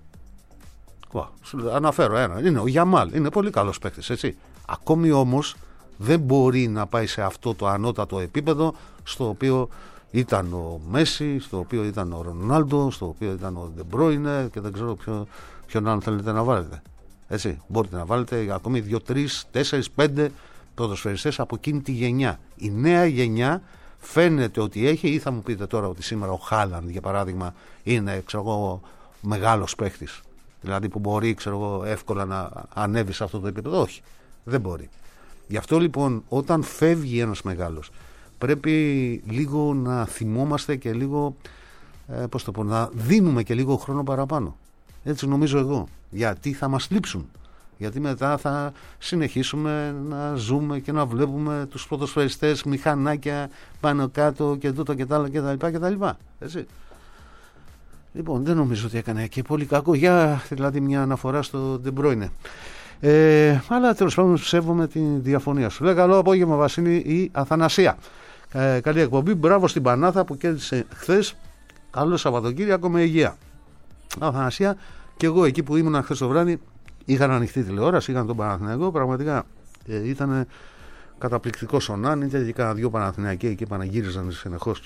Speaker 3: Αναφέρω ένα, είναι ο Γιαμάλ, είναι πολύ καλός παίκτης, έτσι. Ακόμη όμως δεν μπορεί να πάει σε αυτό το ανώτατο επίπεδο στο οποίο ήταν ο Μέση, στο οποίο ήταν ο Ρονάλντο, στο οποίο ήταν ο De Bruyne και δεν ξέρω ποιον άλλο θέλετε να βάλετε. Έτσι, μπορείτε να βάλετε ακόμη 2, 3, 4, 5 ποδοσφαιριστές από εκείνη τη γενιά. Η νέα γενιά φαίνεται ότι έχει, ή θα μου πείτε τώρα ότι σήμερα ο Χάλαντ για παράδειγμα είναι, ξέρω εγώ, μεγάλος παίχτης, δηλαδή που μπορεί, ξέρω εγώ, εύκολα να ανέβει σε αυτό το επίπεδο. Όχι, δεν μπορεί. Γι' αυτό λοιπόν όταν φεύγει ένας μεγάλος πρέπει λίγο να θυμόμαστε και λίγο, πώς το πω, να δίνουμε και λίγο χρόνο παραπάνω. Έτσι νομίζω εγώ. Γιατί θα μας λείψουν. Γιατί μετά θα συνεχίσουμε να ζούμε και να βλέπουμε τους ποδοσφαιριστές, μηχανάκια πάνω κάτω και τούτο και τα άλλα και τα λοιπά. Έτσι. Λοιπόν, δεν νομίζω ότι έκανε και πολύ κακό. Για δηλαδή μια αναφορά στο De Bruyne. Αλλά τέλος πάντων σέβομαι τη διαφωνία σου. Λέει καλό απόγευμα Βασίλη η Αθανασία. Καλή εκπομπή. Μπράβο στην Πανάθα που κέρδισε χθες. Καλό Σαββατοκύριακο με υγεία. Αθανασία, και εγώ εκεί που ήμουν χθες το βράδυ είχαν ανοιχτή τηλεόραση, είχαν τον Παναθηναϊκό. Πραγματικά ήταν καταπληκτικός ο Ναν. Ήταν και κάνα δυο Παναθηναϊκοί εκεί παναγύριζαν συνεχώς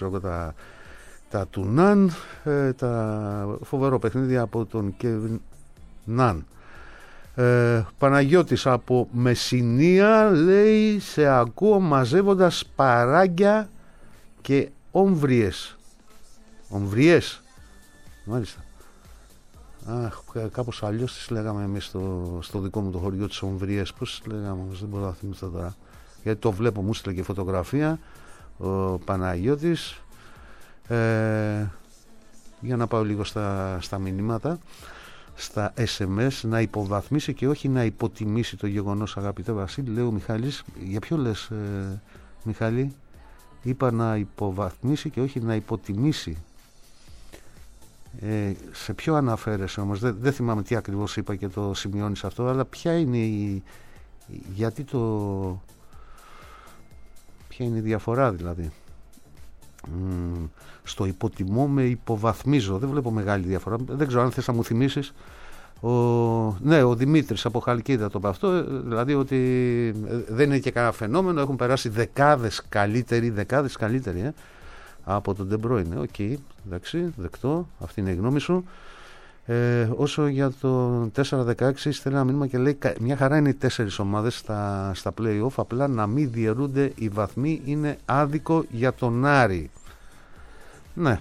Speaker 3: τα του Ναν. Τα φοβερό παιχνίδια από τον Κέβιν Ναν. Παναγιώτης από Μεσσηνία λέει σε ακούω μαζεύοντας παράγκια και όμβριες. Ομβριές, μάλιστα. Κάπως αλλιώς τις λέγαμε εμείς στο δικό μου το χωριό, τις ομβριές. Πώς τις λέγαμε όμως, δεν μπορώ να θυμηθώ τώρα, γιατί το βλέπω, μου έστειλε και φωτογραφία ο Παναγιώτης. Για να πάω λίγο στα μηνύματα, στα SMS. Να υποβαθμίσει και όχι να υποτιμήσει το γεγονός, αγαπητέ Βασίλη, λέει ο Μιχάλης. Για ποιο λες, Μιχάλη? Είπα να υποβαθμίσει και όχι να υποτιμήσει. Σε ποιο αναφέρεσαι όμως? Δεν θυμάμαι τι ακριβώς είπα και το σημειώνεις αυτό, αλλά ποια είναι ποια είναι η διαφορά δηλαδή? Στο υποτιμώ με υποβαθμίζω δεν βλέπω μεγάλη διαφορά. Δεν ξέρω αν θες να μου θυμίσεις. Ναι, ο Δημήτρης από Χαλκίδα το είπε αυτό, δηλαδή ότι δεν είναι και κανένα φαινόμενο, έχουν περάσει δεκάδες καλύτεροι από τον De Bruyne. Οκ, εντάξει, δεκτό, αυτή είναι η γνώμη σου. Όσο για το 4-16 στέλνει ένα μήνυμα και λέει μια χαρά είναι οι 4 ομάδες στα play-off, απλά να μην διαιρούνται οι βαθμοί είναι άδικο για τον Άρη. Ναι.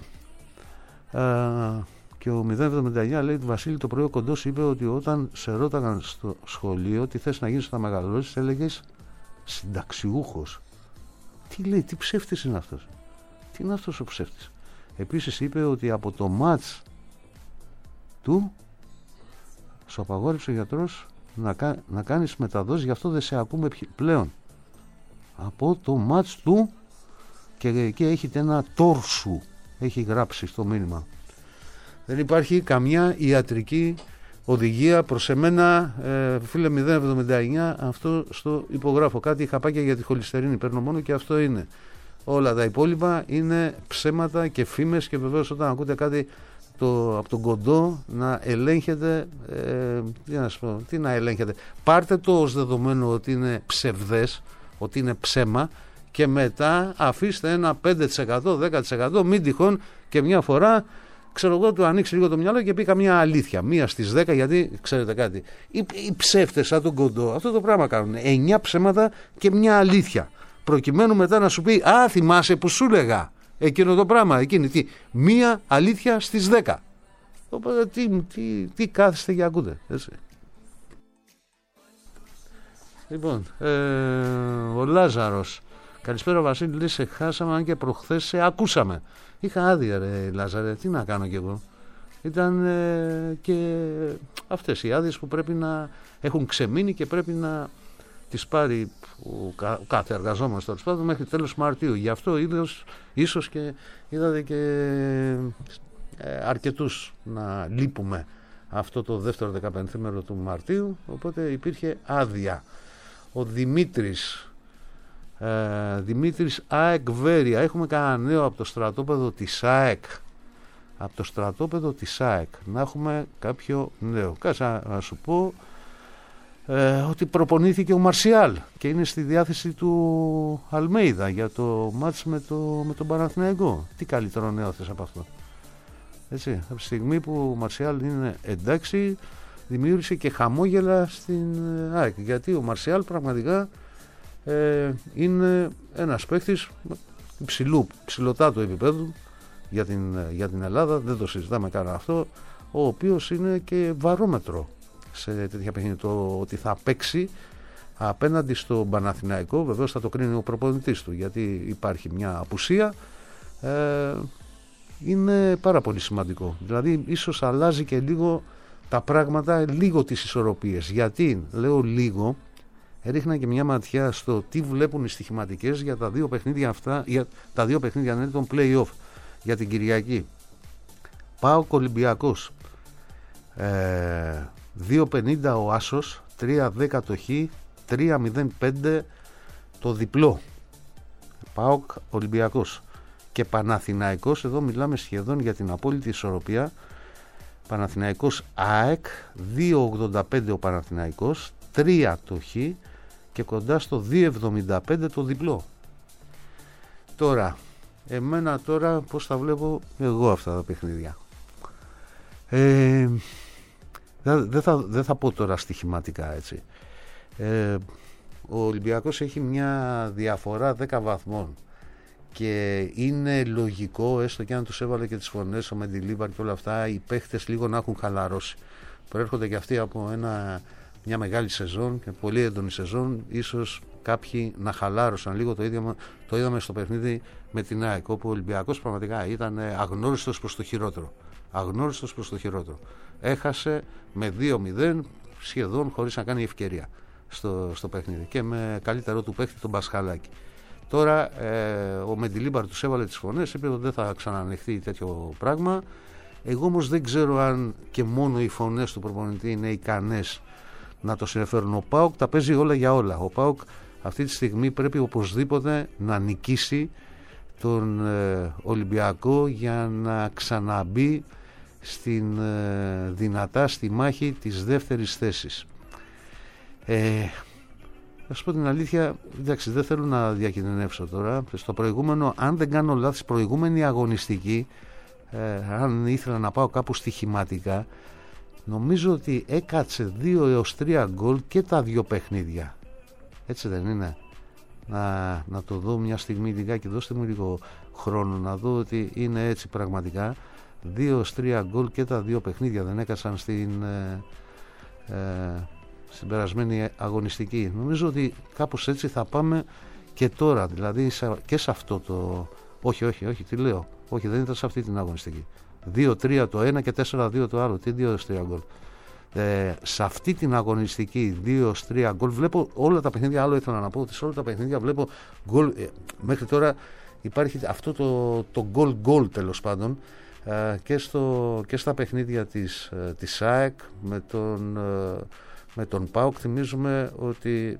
Speaker 3: Και ο 079 λέει: Βασίλη, το πρωί ο Κοντός είπε ότι όταν σε ρώταγαν στο σχολείο τι θες να γίνεις όταν μεγαλώσεις, έλεγες συνταξιούχος. Τι λέει, τι ψεύτης είναι αυτός? Τι είναι αυτός ο ψεύτης? Επίσης είπε ότι από το μάτς του σου απαγόρευσε ο γιατρός να κάνεις μεταδόσεις, γι' αυτό δεν σε ακούμε πλέον. Από το μάτς του, και εκεί έχετε ένα τόρσου, έχει γράψει στο μήνυμα. Δεν υπάρχει καμιά ιατρική οδηγία προς εμένα, φίλε 079, αυτό στο υπογράφω. Κάτι χαπάκια για τη χολυστερίνη παίρνω μόνο και αυτό είναι. Όλα τα υπόλοιπα είναι ψέματα και φήμες, και βεβαίως όταν ακούτε κάτι από τον κοντό να ελέγχετε, τι να ελέγχετε, πάρτε το ως δεδομένο ότι είναι ψευδές, ότι είναι ψέμα, και μετά αφήστε ένα 5%, 10%, μην τυχόν και μια φορά, ξέρω εγώ, του ανοίξει λίγο το μυαλό και πει καμιά αλήθεια, μία στις 10, γιατί ξέρετε κάτι, οι ψεύτες σαν τον κοντό αυτό το πράγμα κάνουν, 9 ψέματα και μια αλήθεια, προκειμένου μετά να σου πει, α, θυμάσαι που σου λέγα εκείνο το πράγμα, εκείνη μία αλήθεια στις 10. Οπότε τι κάθεστε και ακούτε, έτσι. Λοιπόν, ο Λάζαρος, καλησπέρα Βασίλη, λέει, σε χάσαμε, αν και προχθές σε ακούσαμε. Είχα άδεια, ρε Λάζαρε, τι να κάνω κι εγώ. Ήταν και αυτές οι άδειες που πρέπει να έχουν ξεμείνει και πρέπει να τις πάρει ο κάθε εργαζόμενος τέλος πάντων μέχρι τέλος Μαρτίου. Γι' αυτό ίσως και είδατε και αρκετούς να λείπουμε αυτό το δεύτερο 15μέρο του Μαρτίου, οπότε υπήρχε άδεια. Ο Δημήτρης ΑΕΚ Βέρεια, έχουμε κανένα νέο από το στρατόπεδο της ΑΕΚ? Από το στρατόπεδο της ΑΕΚ να έχουμε κάποιο νέο? Κάτσε να σου πω ότι προπονήθηκε ο Μαρσιάλ και είναι στη διάθεση του Αλμέιδα για το μάτς με τον Παναθηναϊκό. Τι καλύτερο νέο θες από αυτό, έτσι? Από τη στιγμή που ο Μαρσιάλ είναι εντάξει, δημιούργησε και χαμόγελα στην ΑΕΚ, γιατί ο Μαρσιάλ πραγματικά είναι ένας παίκτης ψηλωτάτου επίπεδου για την Ελλάδα, δεν το συζητάμε καν αυτό, ο οποίος είναι και βαρόμετρο σε τέτοια παιχνίδια. Το ότι θα παίξει απέναντι στο Παναθηναϊκό, βεβαίως θα το κρίνει ο προπονητής του, γιατί υπάρχει μια απουσία, είναι πάρα πολύ σημαντικό. Δηλαδή ίσως αλλάζει και λίγο τα πράγματα, λίγο τις ισορροπίες. Γιατί λέω λίγο? Έριχνα και μια ματιά στο τι βλέπουν οι στοιχηματικές για τα δύο παιχνίδια αυτά, για τα δύο παιχνίδια των play-off για την Κυριακή. ΠΑΟΚ Ολυμπιακός, 2.50 ο άσος, 3.10 το χ, 3.05 το διπλό. ΠΑΟΚ Ολυμπιακός. Και Παναθηναϊκός, εδώ μιλάμε σχεδόν για την απόλυτη ισορροπία. Παναθηναϊκός ΑΕΚ, 2.85 ο Παναθηναϊκός, 3 το χ και κοντά στο 2.75 το διπλό. Τώρα, εμένα τώρα πώς τα βλέπω εγώ αυτά τα παιχνίδια? Δεν θα πω τώρα στοιχηματικά, έτσι. Ο Ολυμπιακός έχει μια διαφορά 10 βαθμών και είναι λογικό, έστω και αν τους έβαλε και τις φωνές ο Μεντιλίμπαρ και όλα αυτά, οι παίχτες λίγο να έχουν χαλαρώσει. Προέρχονται και αυτοί από μια μεγάλη σεζόν και πολύ έντονη σεζόν, ίσως κάποιοι να χαλάρωσαν λίγο. Το είδαμε στο παιχνίδι με την ΑΕΚ, όπου ο Ολυμπιακός πραγματικά ήταν αγνώριστος προς το χειρότερο. Αγνώριστος προς το χειρότερο. Έχασε με 2-0 σχεδόν χωρίς να κάνει ευκαιρία στο παιχνίδι και με καλύτερο του παίχτη τον Πασχαλάκη. Τώρα ο Μεντιλίμπαρ τους έβαλε τις φωνές, είπε ότι δεν θα ξανανεχθεί τέτοιο πράγμα. Εγώ όμως δεν ξέρω αν και μόνο οι φωνές του προπονητή είναι ικανές να το συνεφέρουν. Ο ΠΑΟΚ τα παίζει όλα για όλα. Ο ΠΑΟΚ αυτή τη στιγμή πρέπει οπωσδήποτε να νικήσει τον Ολυμπιακό για να ξαναμπεί δυνατά στη μάχη της δεύτερης θέσης. Θα σου πω την αλήθεια, εντάξει, δεν θέλω να διακινδυνεύσω τώρα. Στο προηγούμενο, αν δεν κάνω λάθος, προηγούμενη αγωνιστική, αν ήθελα να πάω κάπου στοιχηματικά, νομίζω ότι έκατσε 2 έως 3 γκολ και τα δύο παιχνίδια. Έτσι δεν είναι? Να το δω μια στιγμή ειδικά και δώστε μου λίγο χρόνο να δω ότι είναι έτσι πραγματικά. 2 έως 3 γκολ και τα δύο παιχνίδια δεν έκατσαν στην περασμένη αγωνιστική. Νομίζω ότι κάπως έτσι θα πάμε και τώρα, δηλαδή και σε αυτό το... Όχι, τι λέω? Όχι, δεν ήταν σε αυτή την αγωνιστική. 2-3 το ένα και 4-2 το άλλο. Τι 2-3 γκολ? Σε αυτή την αγωνιστική 2-3 γκολ βλέπω όλα τα παιχνίδια. Άλλο ήθελα να πω ότι σε όλα τα παιχνίδια βλέπω γκολ. Μέχρι τώρα υπάρχει αυτό το γκολ τέλος πάντων, και στα παιχνίδια της ΑΕΚ με τον ΠΑΟΚ. Θυμίζουμε ότι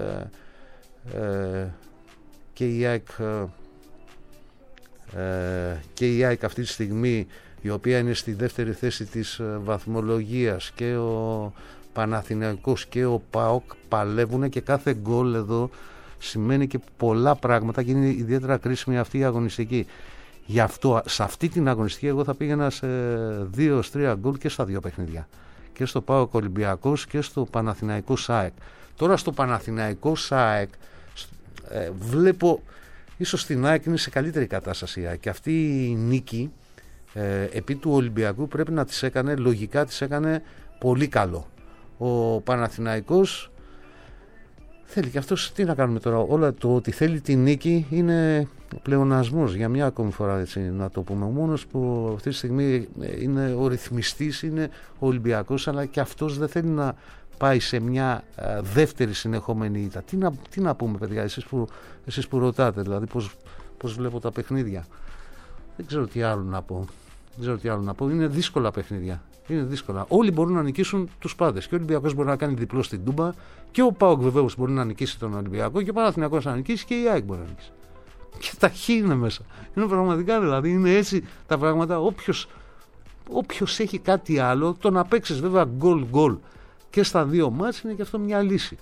Speaker 3: και η ΑΕΚ αυτή τη στιγμή, η οποία είναι στη δεύτερη θέση της βαθμολογίας, και ο Παναθηναϊκός και ο ΠΑΟΚ παλεύουν, και κάθε γκολ εδώ σημαίνει και πολλά πράγματα και είναι ιδιαίτερα κρίσιμη αυτή η αγωνιστική. Γι' αυτό σε αυτή την αγωνιστική εγώ θα πήγαινα σε 2-3 γκολ και στα δύο παιχνίδια, και στο ΠΑΟΚ Ολυμπιακός και στο Παναθηναϊκό ΑΕΚ. Τώρα στο Παναθηναϊκό ΑΕΚ βλέπω ίσως την ΑΕΚ είναι σε καλύτερη κατάσταση, και αυτή η νίκη επί του Ολυμπιακού πρέπει να τις έκανε, λογικά τις έκανε πολύ καλό. Ο Παναθηναϊκός θέλει, και αυτός τι να κάνουμε τώρα, όλα το ότι θέλει τη νίκη είναι πλεονασμός για μια ακόμη φορά, έτσι να το πούμε. Ο μόνος που αυτή τη στιγμή είναι ο ρυθμιστής είναι ο Ολυμπιακός, αλλά και αυτός δεν θέλει να πάει σε μια δεύτερη συνεχόμενη ήττα. Τι να πούμε, παιδιά, εσείς που ρωτάτε, δηλαδή πώς βλέπω τα παιχνίδια. Δεν ξέρω τι άλλο να πω. Είναι δύσκολα παιχνίδια. Είναι δύσκολα. Όλοι μπορούν να νικήσουν τους πάντες. Και ο Ολυμπιακός μπορεί να κάνει διπλό στην Τούμπα, και ο ΠΑΟΚ βεβαίως μπορεί να νικήσει τον Ολυμπιακό, και ο Παναθηναϊκός να νικήσει, και η ΑΕΚ μπορεί να νικήσει. Και τα χ είναι μέσα. Είναι πραγματικά, δηλαδή, είναι έτσι τα πράγματα. Όποιος έχει κάτι άλλο, το να παίξεις βέβαια γκολ και στα δύο μάτς είναι και αυτό μια λύση.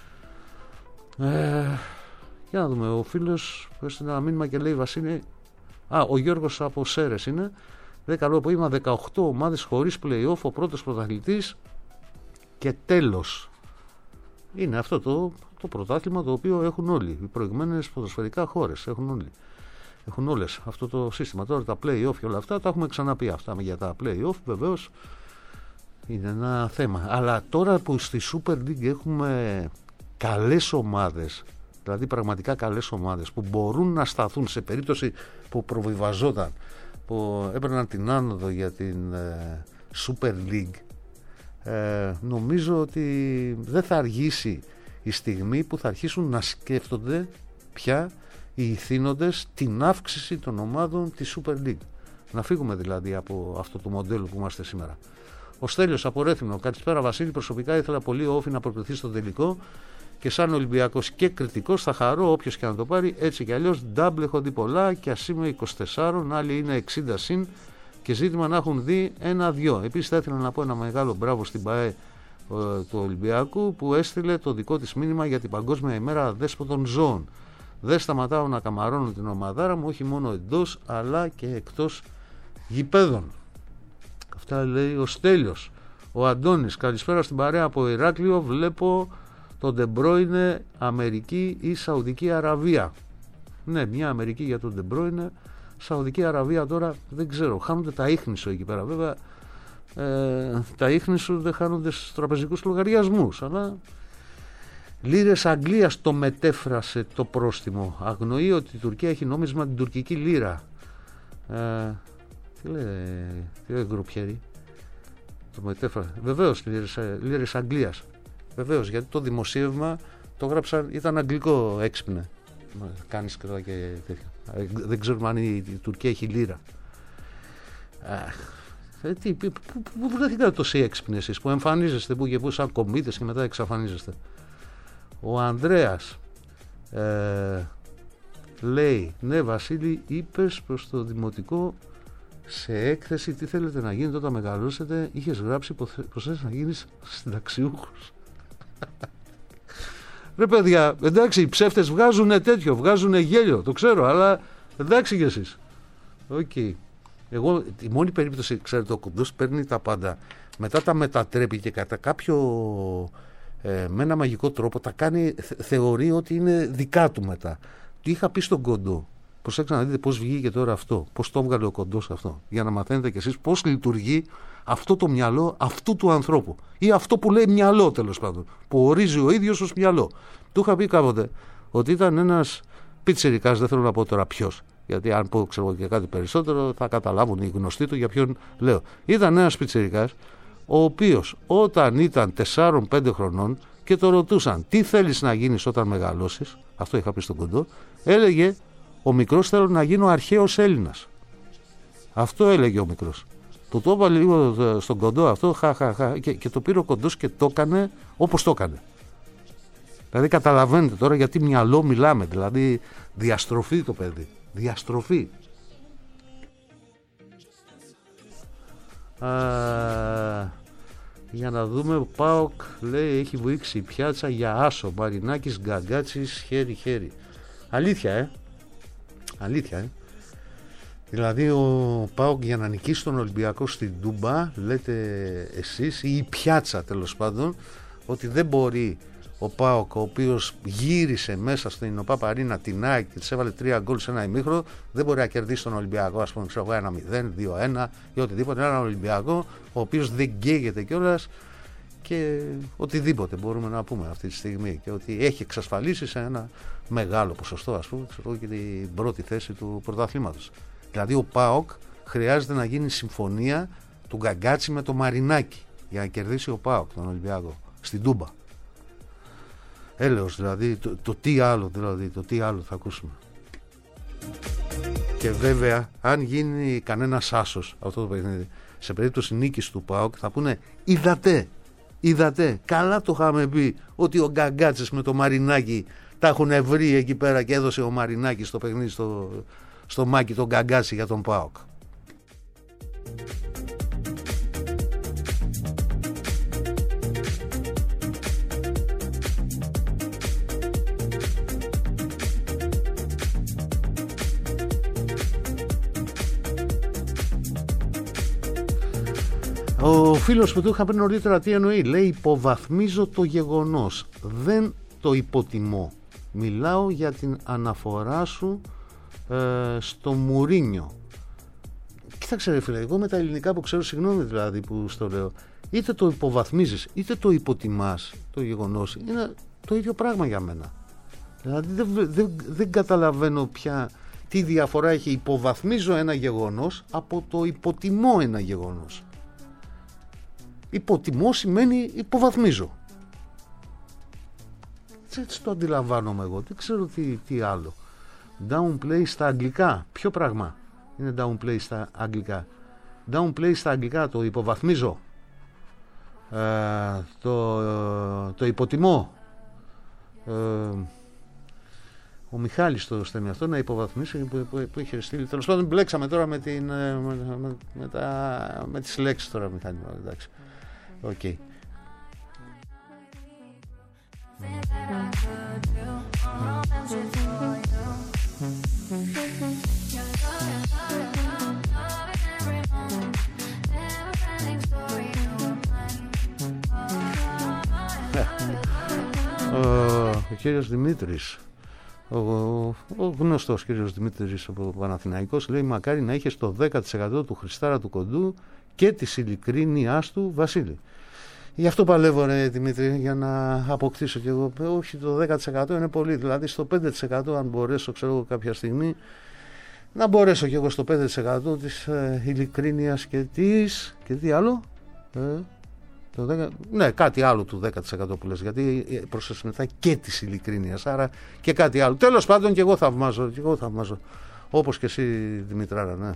Speaker 3: Για να δούμε. Ο φίλος που έστειλε ένα μήνυμα και λέει, Βασίλη, ο Γιώργος από Σέρες είναι. Καλό απόγευμα, 18 ομάδες χωρίς play-off, ο πρώτος πρωταθλητής και τέλος. Είναι αυτό το πρωτάθλημα το οποίο έχουν όλοι. Οι προηγμένες ποδοσφαιρικά χώρες έχουν όλες αυτό το σύστημα. Τώρα τα play-off και όλα αυτά τα έχουμε ξαναπεί. Αυτά για τα play-off βεβαίως είναι ένα θέμα. Αλλά τώρα που στη Super League έχουμε καλές ομάδες, δηλαδή πραγματικά καλές ομάδες που μπορούν να σταθούν σε περίπτωση που προβιβαζόταν, που έπαιρναν την άνοδο για την Super League, νομίζω ότι δεν θα αργήσει η στιγμή που θα αρχίσουν να σκέφτονται πια οι ηθήνοντες την αύξηση των ομάδων της Super League. Να φύγουμε δηλαδή από αυτό το μοντέλο που είμαστε σήμερα. Ο Στέλιος από Ρέθυμνο. Καλησπέρα Βασίλη, προσωπικά ήθελα πολύ ο Όφη να προκριθεί στο τελικό, και σαν Ολυμπιακός και κριτικός θα χαρώ όποιος και να το πάρει. Έτσι κι αλλιώς double έχω δει πολλά, και ας είμαι 24, άλλοι είναι 60 συν, και ζήτημα να έχουν δει 1-2. Επίσης θα ήθελα να πω ένα μεγάλο μπράβο στην ΠΑΕ του Ολυμπιακού, που έστειλε το δικό της μήνυμα για την Παγκόσμια ημέρα δέσποτων ζώων. Δεν σταματάω να καμαρώνω την ομαδάρα μου, όχι μόνο εντός αλλά και εκτός γηπέδων. Αυτά λέει ο Στέλιος. Ο Αντώνης, καλησπέρα στην παρέα από Ηράκλειο. Βλέπω τον Ντεμπρόινε Αμερική ή Σαουδική Αραβία. Ναι, μια Αμερική για τον Ντεμπρόινε. Σαουδική Αραβία τώρα δεν ξέρω. Χάνονται τα ίχνη σου εκεί πέρα. Βέβαια τα ίχνη σου δεν χάνονται στους τραπεζικούς λογαριασμούς. Αλλά λίρες Αγγλίας το μετέφρασε το πρόστιμο. Αγνοεί ότι η Τουρκία έχει νόμισμα την τουρκική λίρα. Τι λέει γκρουπιέρι. Το μετέφρασε. Βεβαίως λίρες Αγγλίας. Βεβαίως, γιατί το δημοσίευμα το γράψαν, ήταν αγγλικό, έξυπνε. Κάνεις και τέτοια. Δεν ξέρουμε αν η Τουρκία έχει λίρα. Πού βρεθήκατε τόσοι έξυπνοι εσείς που εμφανίζεστε που και που σαν κομίτες και μετά εξαφανίζεστε. Ο Ανδρέας λέει, ναι Βασίλη, είπες προς το δημοτικό σε έκθεση τι θέλετε να γίνετε όταν μεγαλώσετε, είχες γράψει πως θες να γίνεις συνταξιούχος. Ρε παιδιά, εντάξει, οι ψεύτες βγάζουνε τέτοιο, βγάζουνε γέλιο, το ξέρω, αλλά εντάξει κι εσείς. Okay. Εγώ, η μόνη περίπτωση, ξέρετε, ο Κουντός παίρνει τα πάντα, μετά τα μετατρέπει και κατά κάποιο με ένα μαγικό τρόπο τα κάνει, θεωρεί ότι είναι δικά του μετά. Τι είχα πει στον Κοντό, προσέξτε να δείτε πώς βγήκε τώρα αυτό, πώς το έβγαλε ο Κοντός αυτό, για να μαθαίνετε κι εσείς πώς λειτουργεί αυτό το μυαλό αυτού του ανθρώπου, ή αυτό που λέει μυαλό τέλος πάντων, που ορίζει ο ίδιος ως μυαλό. Του είχα πει κάποτε ότι ήταν ένας πιτσιρικάς, δεν θέλω να πω τώρα ποιος, γιατί αν πω ξέρω και κάτι περισσότερο θα καταλάβουν οι γνωστοί του για ποιον λέω. Ήταν ένας πιτσιρικάς ο οποίος όταν ήταν 4-5 χρονών και το ρωτούσαν τι θέλεις να γίνεις όταν μεγαλώσεις, αυτό είχα πει στον Κοντό, έλεγε ο μικρός θέλω να γίνω αρχαίος Έλληνας. Αυτό έλεγε ο μικρός. Το είπα λίγο στον Κοντό αυτό, και το πήρε ο Κοντός και το έκανε όπως το έκανε. Δηλαδή καταλαβαίνετε τώρα γιατί μυαλό μιλάμε, δηλαδή διαστροφή το παιδί, διαστροφή. Για να δούμε, ο ΠΑΟΚ λέει έχει βοήξει η πιάτσα για άσο, Μαρινάκης, Γκαγκάτσης, χέρι. Αλήθεια αλήθεια Δηλαδή ο ΠΑΟΚ για να νικήσει τον Ολυμπιακό στην Τούμπα, λέτε εσείς, ή η πιάτσα τέλος πάντων, ότι δεν μπορεί ο ΠΑΟΚ, ο οποίος γύρισε μέσα στην ΟΠΑΠ Αρίνα την ΑΕΚ και της έβαλε 3 γκολ σε ένα ημίχρονο, δεν μπορεί να κερδίσει τον Ολυμπιακό, ας πούμε, 1-0, 2-1 ή οτιδήποτε. Έναν Ολυμπιακό ο οποίος δεν καίγεται κιόλας και οτιδήποτε μπορούμε να πούμε αυτή τη στιγμή, και ότι έχει εξασφαλίσει σε ένα μεγάλο ποσοστό, ας πούμε, και την πρώτη θέση του πρωταθλήματος. Δηλαδή ο ΠΑΟΚ χρειάζεται να γίνει συμφωνία του Γκαγκάτσι με το Μαρινάκι για να κερδίσει ο ΠΑΟΚ τον Ολυμπιακό στην Τούμπα. Έλεος δηλαδή, το τι άλλο θα ακούσουμε. Και βέβαια αν γίνει κανένας άσος αυτό το παιχνίδι, σε περίπτωση νίκης του ΠΑΟΚ, θα πούνε είδατε, καλά το είχαμε πει ότι ο Γκαγκάτσης με το Μαρινάκι τα έχουν βρει εκεί πέρα και έδωσε ο Μαρινάκης το παιχνίδι στο Μάκη τον Γκαγκάτσι για τον ΠΑΟΚ. Ο φίλος που του είχα πει νωρίτερα τι εννοεί, λέει υποβαθμίζω το γεγονός, δεν το υποτιμώ. Μιλάω για την αναφορά σου στο Μουρίνιο. Κοίταξε ρε φίλε, εγώ με τα ελληνικά που ξέρω, συγγνώμη δηλαδή που στο λέω, είτε το υποβαθμίζεις είτε το υποτιμάς το γεγονός, είναι το ίδιο πράγμα για μένα. Δηλαδή δεν καταλαβαίνω πια τι διαφορά έχει υποβαθμίζω ένα γεγονός από το υποτιμώ ένα γεγονός. Υποτιμώ σημαίνει υποβαθμίζω. Έτσι το αντιλαμβάνομαι εγώ. Δεν ξέρω τι άλλο. Downplay στα αγγλικά. Ποιο πράγμα είναι downplay στα αγγλικά? Downplay στα αγγλικά το υποβαθμίζω, το υποτιμώ. Ο Μιχάλης το στέλνει αυτό, να υποβαθμίσει που είχε στείλει. Τέλος πάντων μπλέξαμε τώρα με τις λέξεις τώρα, Μιχάλη. Εντάξει. Okay. Ο κύριος Δημήτρης, ο γνωστός κύριος Δημήτρης από Παναθηναϊκός, λέει μακάρι να είχε το 10% του Χριστάρα του Κοντού και της ειλικρίνειάς του Βασίλη. Γι' αυτό παλεύω ρε Δημήτρη, για να αποκτήσω κι εγώ. Όχι, το 10% είναι πολύ, δηλαδή στο 5% αν μπορέσω, ξέρω κάποια στιγμή, να μπορέσω κι εγώ στο 5% της ειλικρίνειας και τι άλλο, ναι, κάτι άλλο του 10% που λες, γιατί προσθέτει μετά και της ειλικρίνειας, άρα και κάτι άλλο. Τέλος πάντων και εγώ θαυμάζω, όπως και εσύ Δημητράρα, ναι.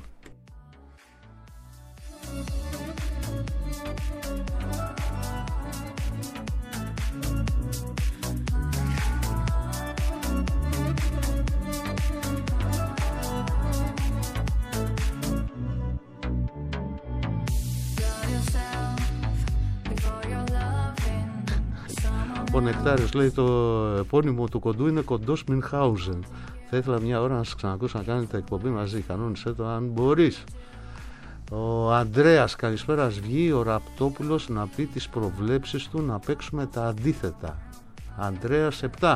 Speaker 3: Ο Νεκτάριος λέει το επώνυμο του Κοντού είναι Κοντός Μινχάουζεν. Θα ήθελα μια ώρα να σας ξανακούσω να κάνετε εκπομπή μαζί. Κανόνισε το αν μπορείς. Ο Ανδρέας, καλησπέρα. Βγει ο Ραπτόπουλος να πει τις προβλέψεις του, να παίξουμε τα αντίθετα. Ανδρέας 7.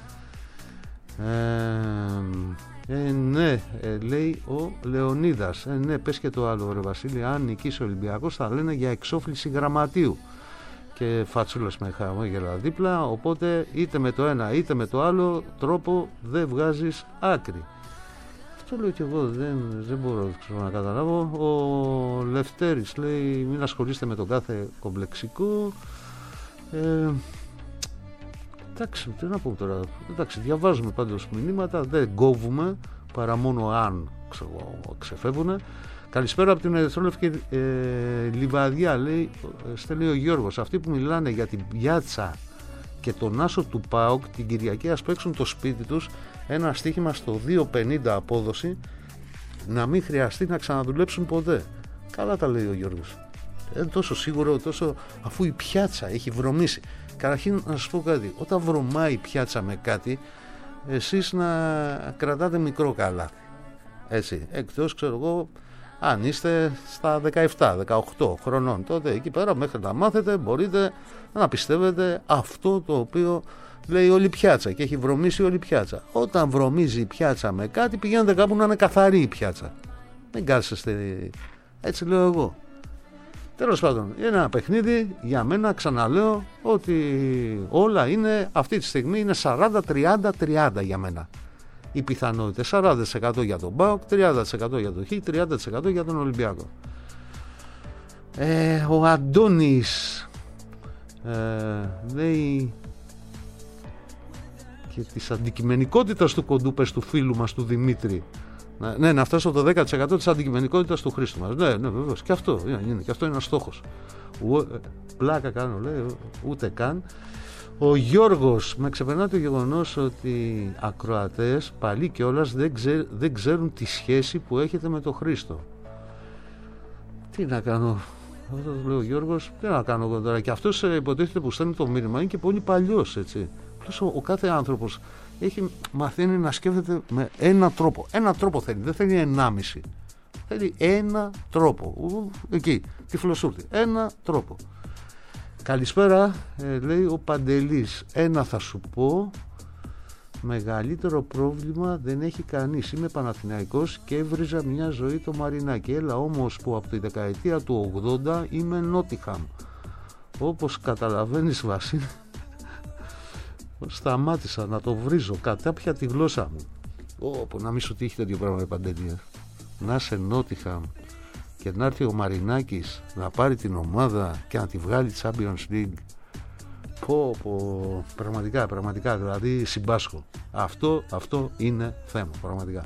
Speaker 3: Ναι, λέει ο Λεωνίδας. Ναι, πες και το άλλο ρε Βασίλη. Αν νικήσει ο Ολυμπιακός θα λένε για εξόφληση γραμματείου. Και φατσούλας με χαμόγελα δίπλα, οπότε είτε με το ένα είτε με το άλλο τρόπο δεν βγάζεις άκρη. Αυτό λέω και εγώ, δεν μπορώ να καταλάβω. Ο Λευτέρης λέει μην ασχολείστε με τον κάθε κομπλεξικό. Εντάξει, τι να πω τώρα. Εντάξει, διαβάζουμε πάντως μηνύματα, δεν κόβουμε παρά μόνο αν ξεφεύγουνε. Καλησπέρα από την Ερυθρόλευκη Λιβαδιά, λέει, στέλνει ο Γιώργος. Αυτοί που μιλάνε για την πιάτσα και τον άσο του ΠΑΟΚ την Κυριακή ας παίξουν το σπίτι τους ένα στοίχημα στο 2.50 απόδοση, να μην χρειαστεί να ξαναδουλέψουν ποτέ. Καλά τα λέει ο Γιώργος. Τόσο σίγουρο, τόσο, αφού η πιάτσα έχει βρωμήσει. Καταρχήν να σας πω κάτι, όταν βρωμάει η πιάτσα με κάτι, εσείς να κρατάτε μικρό καλάθι, έτσι, εκτός ξέρω εγώ αν είστε στα 17-18 χρονών, τότε εκεί πέρα μέχρι να μάθετε μπορείτε να πιστεύετε αυτό το οποίο λέει όλη η πιάτσα και έχει βρωμίσει όλη η πιάτσα. Όταν βρωμίζει η πιάτσα με κάτι, πηγαίνετε κάπου να είναι καθαρή η πιάτσα, μην κάθεστε, έτσι λέω εγώ. Τέλος πάντων, είναι ένα παιχνίδι, για μένα ξαναλέω ότι όλα είναι, αυτή τη στιγμή είναι 40-30-30 για μένα. Οι πιθανότητες 40% για τον ΠΑΟΚ, 30% για τον Χ, 30% για τον Ολυμπιακό. Ο Αντώνης λέει και της αντικειμενικότητας του κοντούπες του φίλου μας του Δημήτρη. Ναι, να φτάσω το 10% της αντικειμενικότητας του Χρήστου μας. Ναι, βεβαίως. Και αυτό είναι ένας στόχος. Πλάκα κάνω, λέει, ούτε καν. Ο Γιώργος, με ξεπερνά το γεγονός ότι ακροατές παλί κιόλας δεν ξέρουν τη σχέση που έχετε με τον Χρήστο. Τι να κάνω, αυτό το λέει ο Γιώργος, τι να κάνω εγώ τώρα. Και αυτός υποτίθεται που στέλνει το μήνυμα είναι και πολύ παλιός, έτσι. Ο κάθε άνθρωπος μαθαίνει να σκέφτεται με ένα τρόπο. Ένα τρόπο θέλει, δεν θέλει 1,5. Θέλει ένα τρόπο. Εκεί, τη φιλοσούρτη. Ένα τρόπο. Καλησπέρα, λέει ο Παντελής. Ένα θα σου πω, μεγαλύτερο πρόβλημα δεν έχει κανείς. Είμαι Παναθηναϊκός και έβριζα μια ζωή το Μαρινάκι. Έλα όμως που από τη δεκαετία του 80 είμαι Νότιχαμ. Όπως καταλαβαίνεις, Βασίλη, σταμάτησα να το βρίζω, κατάπια τη γλώσσα μου. Όπου να μην σου τύχει τέτοιο πράγμα, Παντελή. Να είσαι Νότιχαμ και να έρθει ο Μαρινάκης να πάρει την ομάδα και να τη βγάλει Champions League. Πραγματικά, δηλαδή συμπάσχω. Αυτό είναι θέμα, πραγματικά.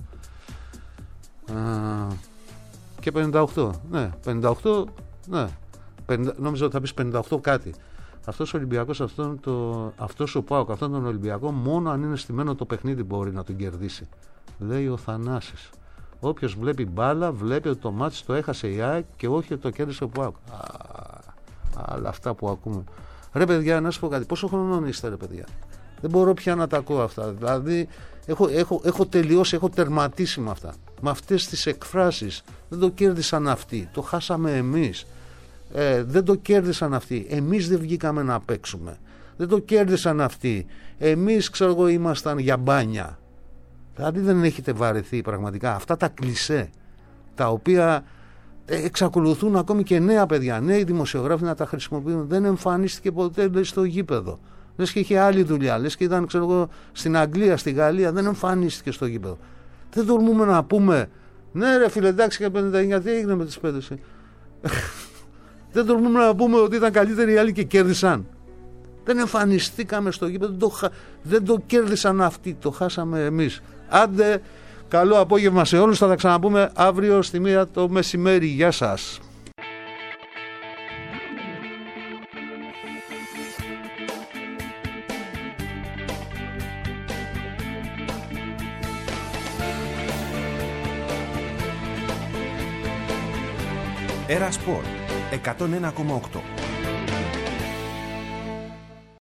Speaker 3: Και 58, ναι, 58, ναι. Νόμιζα ότι θα πεις 58 κάτι. Αυτός ο Ολυμπιακός, αυτός ο ΠΑΟΚ, αυτόν τον Ολυμπιακό, μόνο αν είναι στημένο το παιχνίδι μπορεί να τον κερδίσει. Λέει ο Θανάσης. Όποιος βλέπει μπάλα, βλέπει ότι το μάτς το έχασε η ΑΕΚ και όχι ότι το κέρδισε ο ΠΑΟΚ. Αλλά αυτά που ακούμε. Ρε παιδιά, να σου πω κάτι. Πόσο χρονών είστε, ρε παιδιά? Δεν μπορώ πια να τα ακούω αυτά. Δηλαδή, έχω τελειώσει, έχω τερματίσει με αυτά. Με αυτές τις εκφράσεις. Δεν το κέρδισαν αυτοί. Το χάσαμε εμείς. Δεν το κέρδισαν αυτοί. Εμείς δεν βγήκαμε να παίξουμε. Δεν το κέρδισαν αυτοί. Εμείς, ξέρω εγώ, ήμασταν για μπάνια. Δηλαδή δεν έχετε βαρεθεί πραγματικά αυτά τα κλισέ, τα οποία εξακολουθούν ακόμη και νέα παιδιά, νέοι δημοσιογράφοι να τα χρησιμοποιούν? Δεν εμφανίστηκε ποτέ, λες, στο γήπεδο. Λες και είχε άλλη δουλειά. Λες και ήταν, ξέρω εγώ, στην Αγγλία, στη Γαλλία. Δεν εμφανίστηκε στο γήπεδο. Δεν τολμούμε να πούμε, ναι ρε φίλε, εντάξει, και 59, τι έγινε με τις πέντες? Δεν τολμούμε να πούμε ότι ήταν καλύτεροι οι άλλοι και κέρδισαν. Δεν εμφανιστήκαμε στο γήπεδο, δεν το κέρδισαν αυτοί, το χάσαμε εμείς. Άντε, καλό απόγευμα σε όλους, θα τα ξαναπούμε αύριο στη 1 το μεσημέρι. Γεια σας.
Speaker 4: Era Sport 101,8.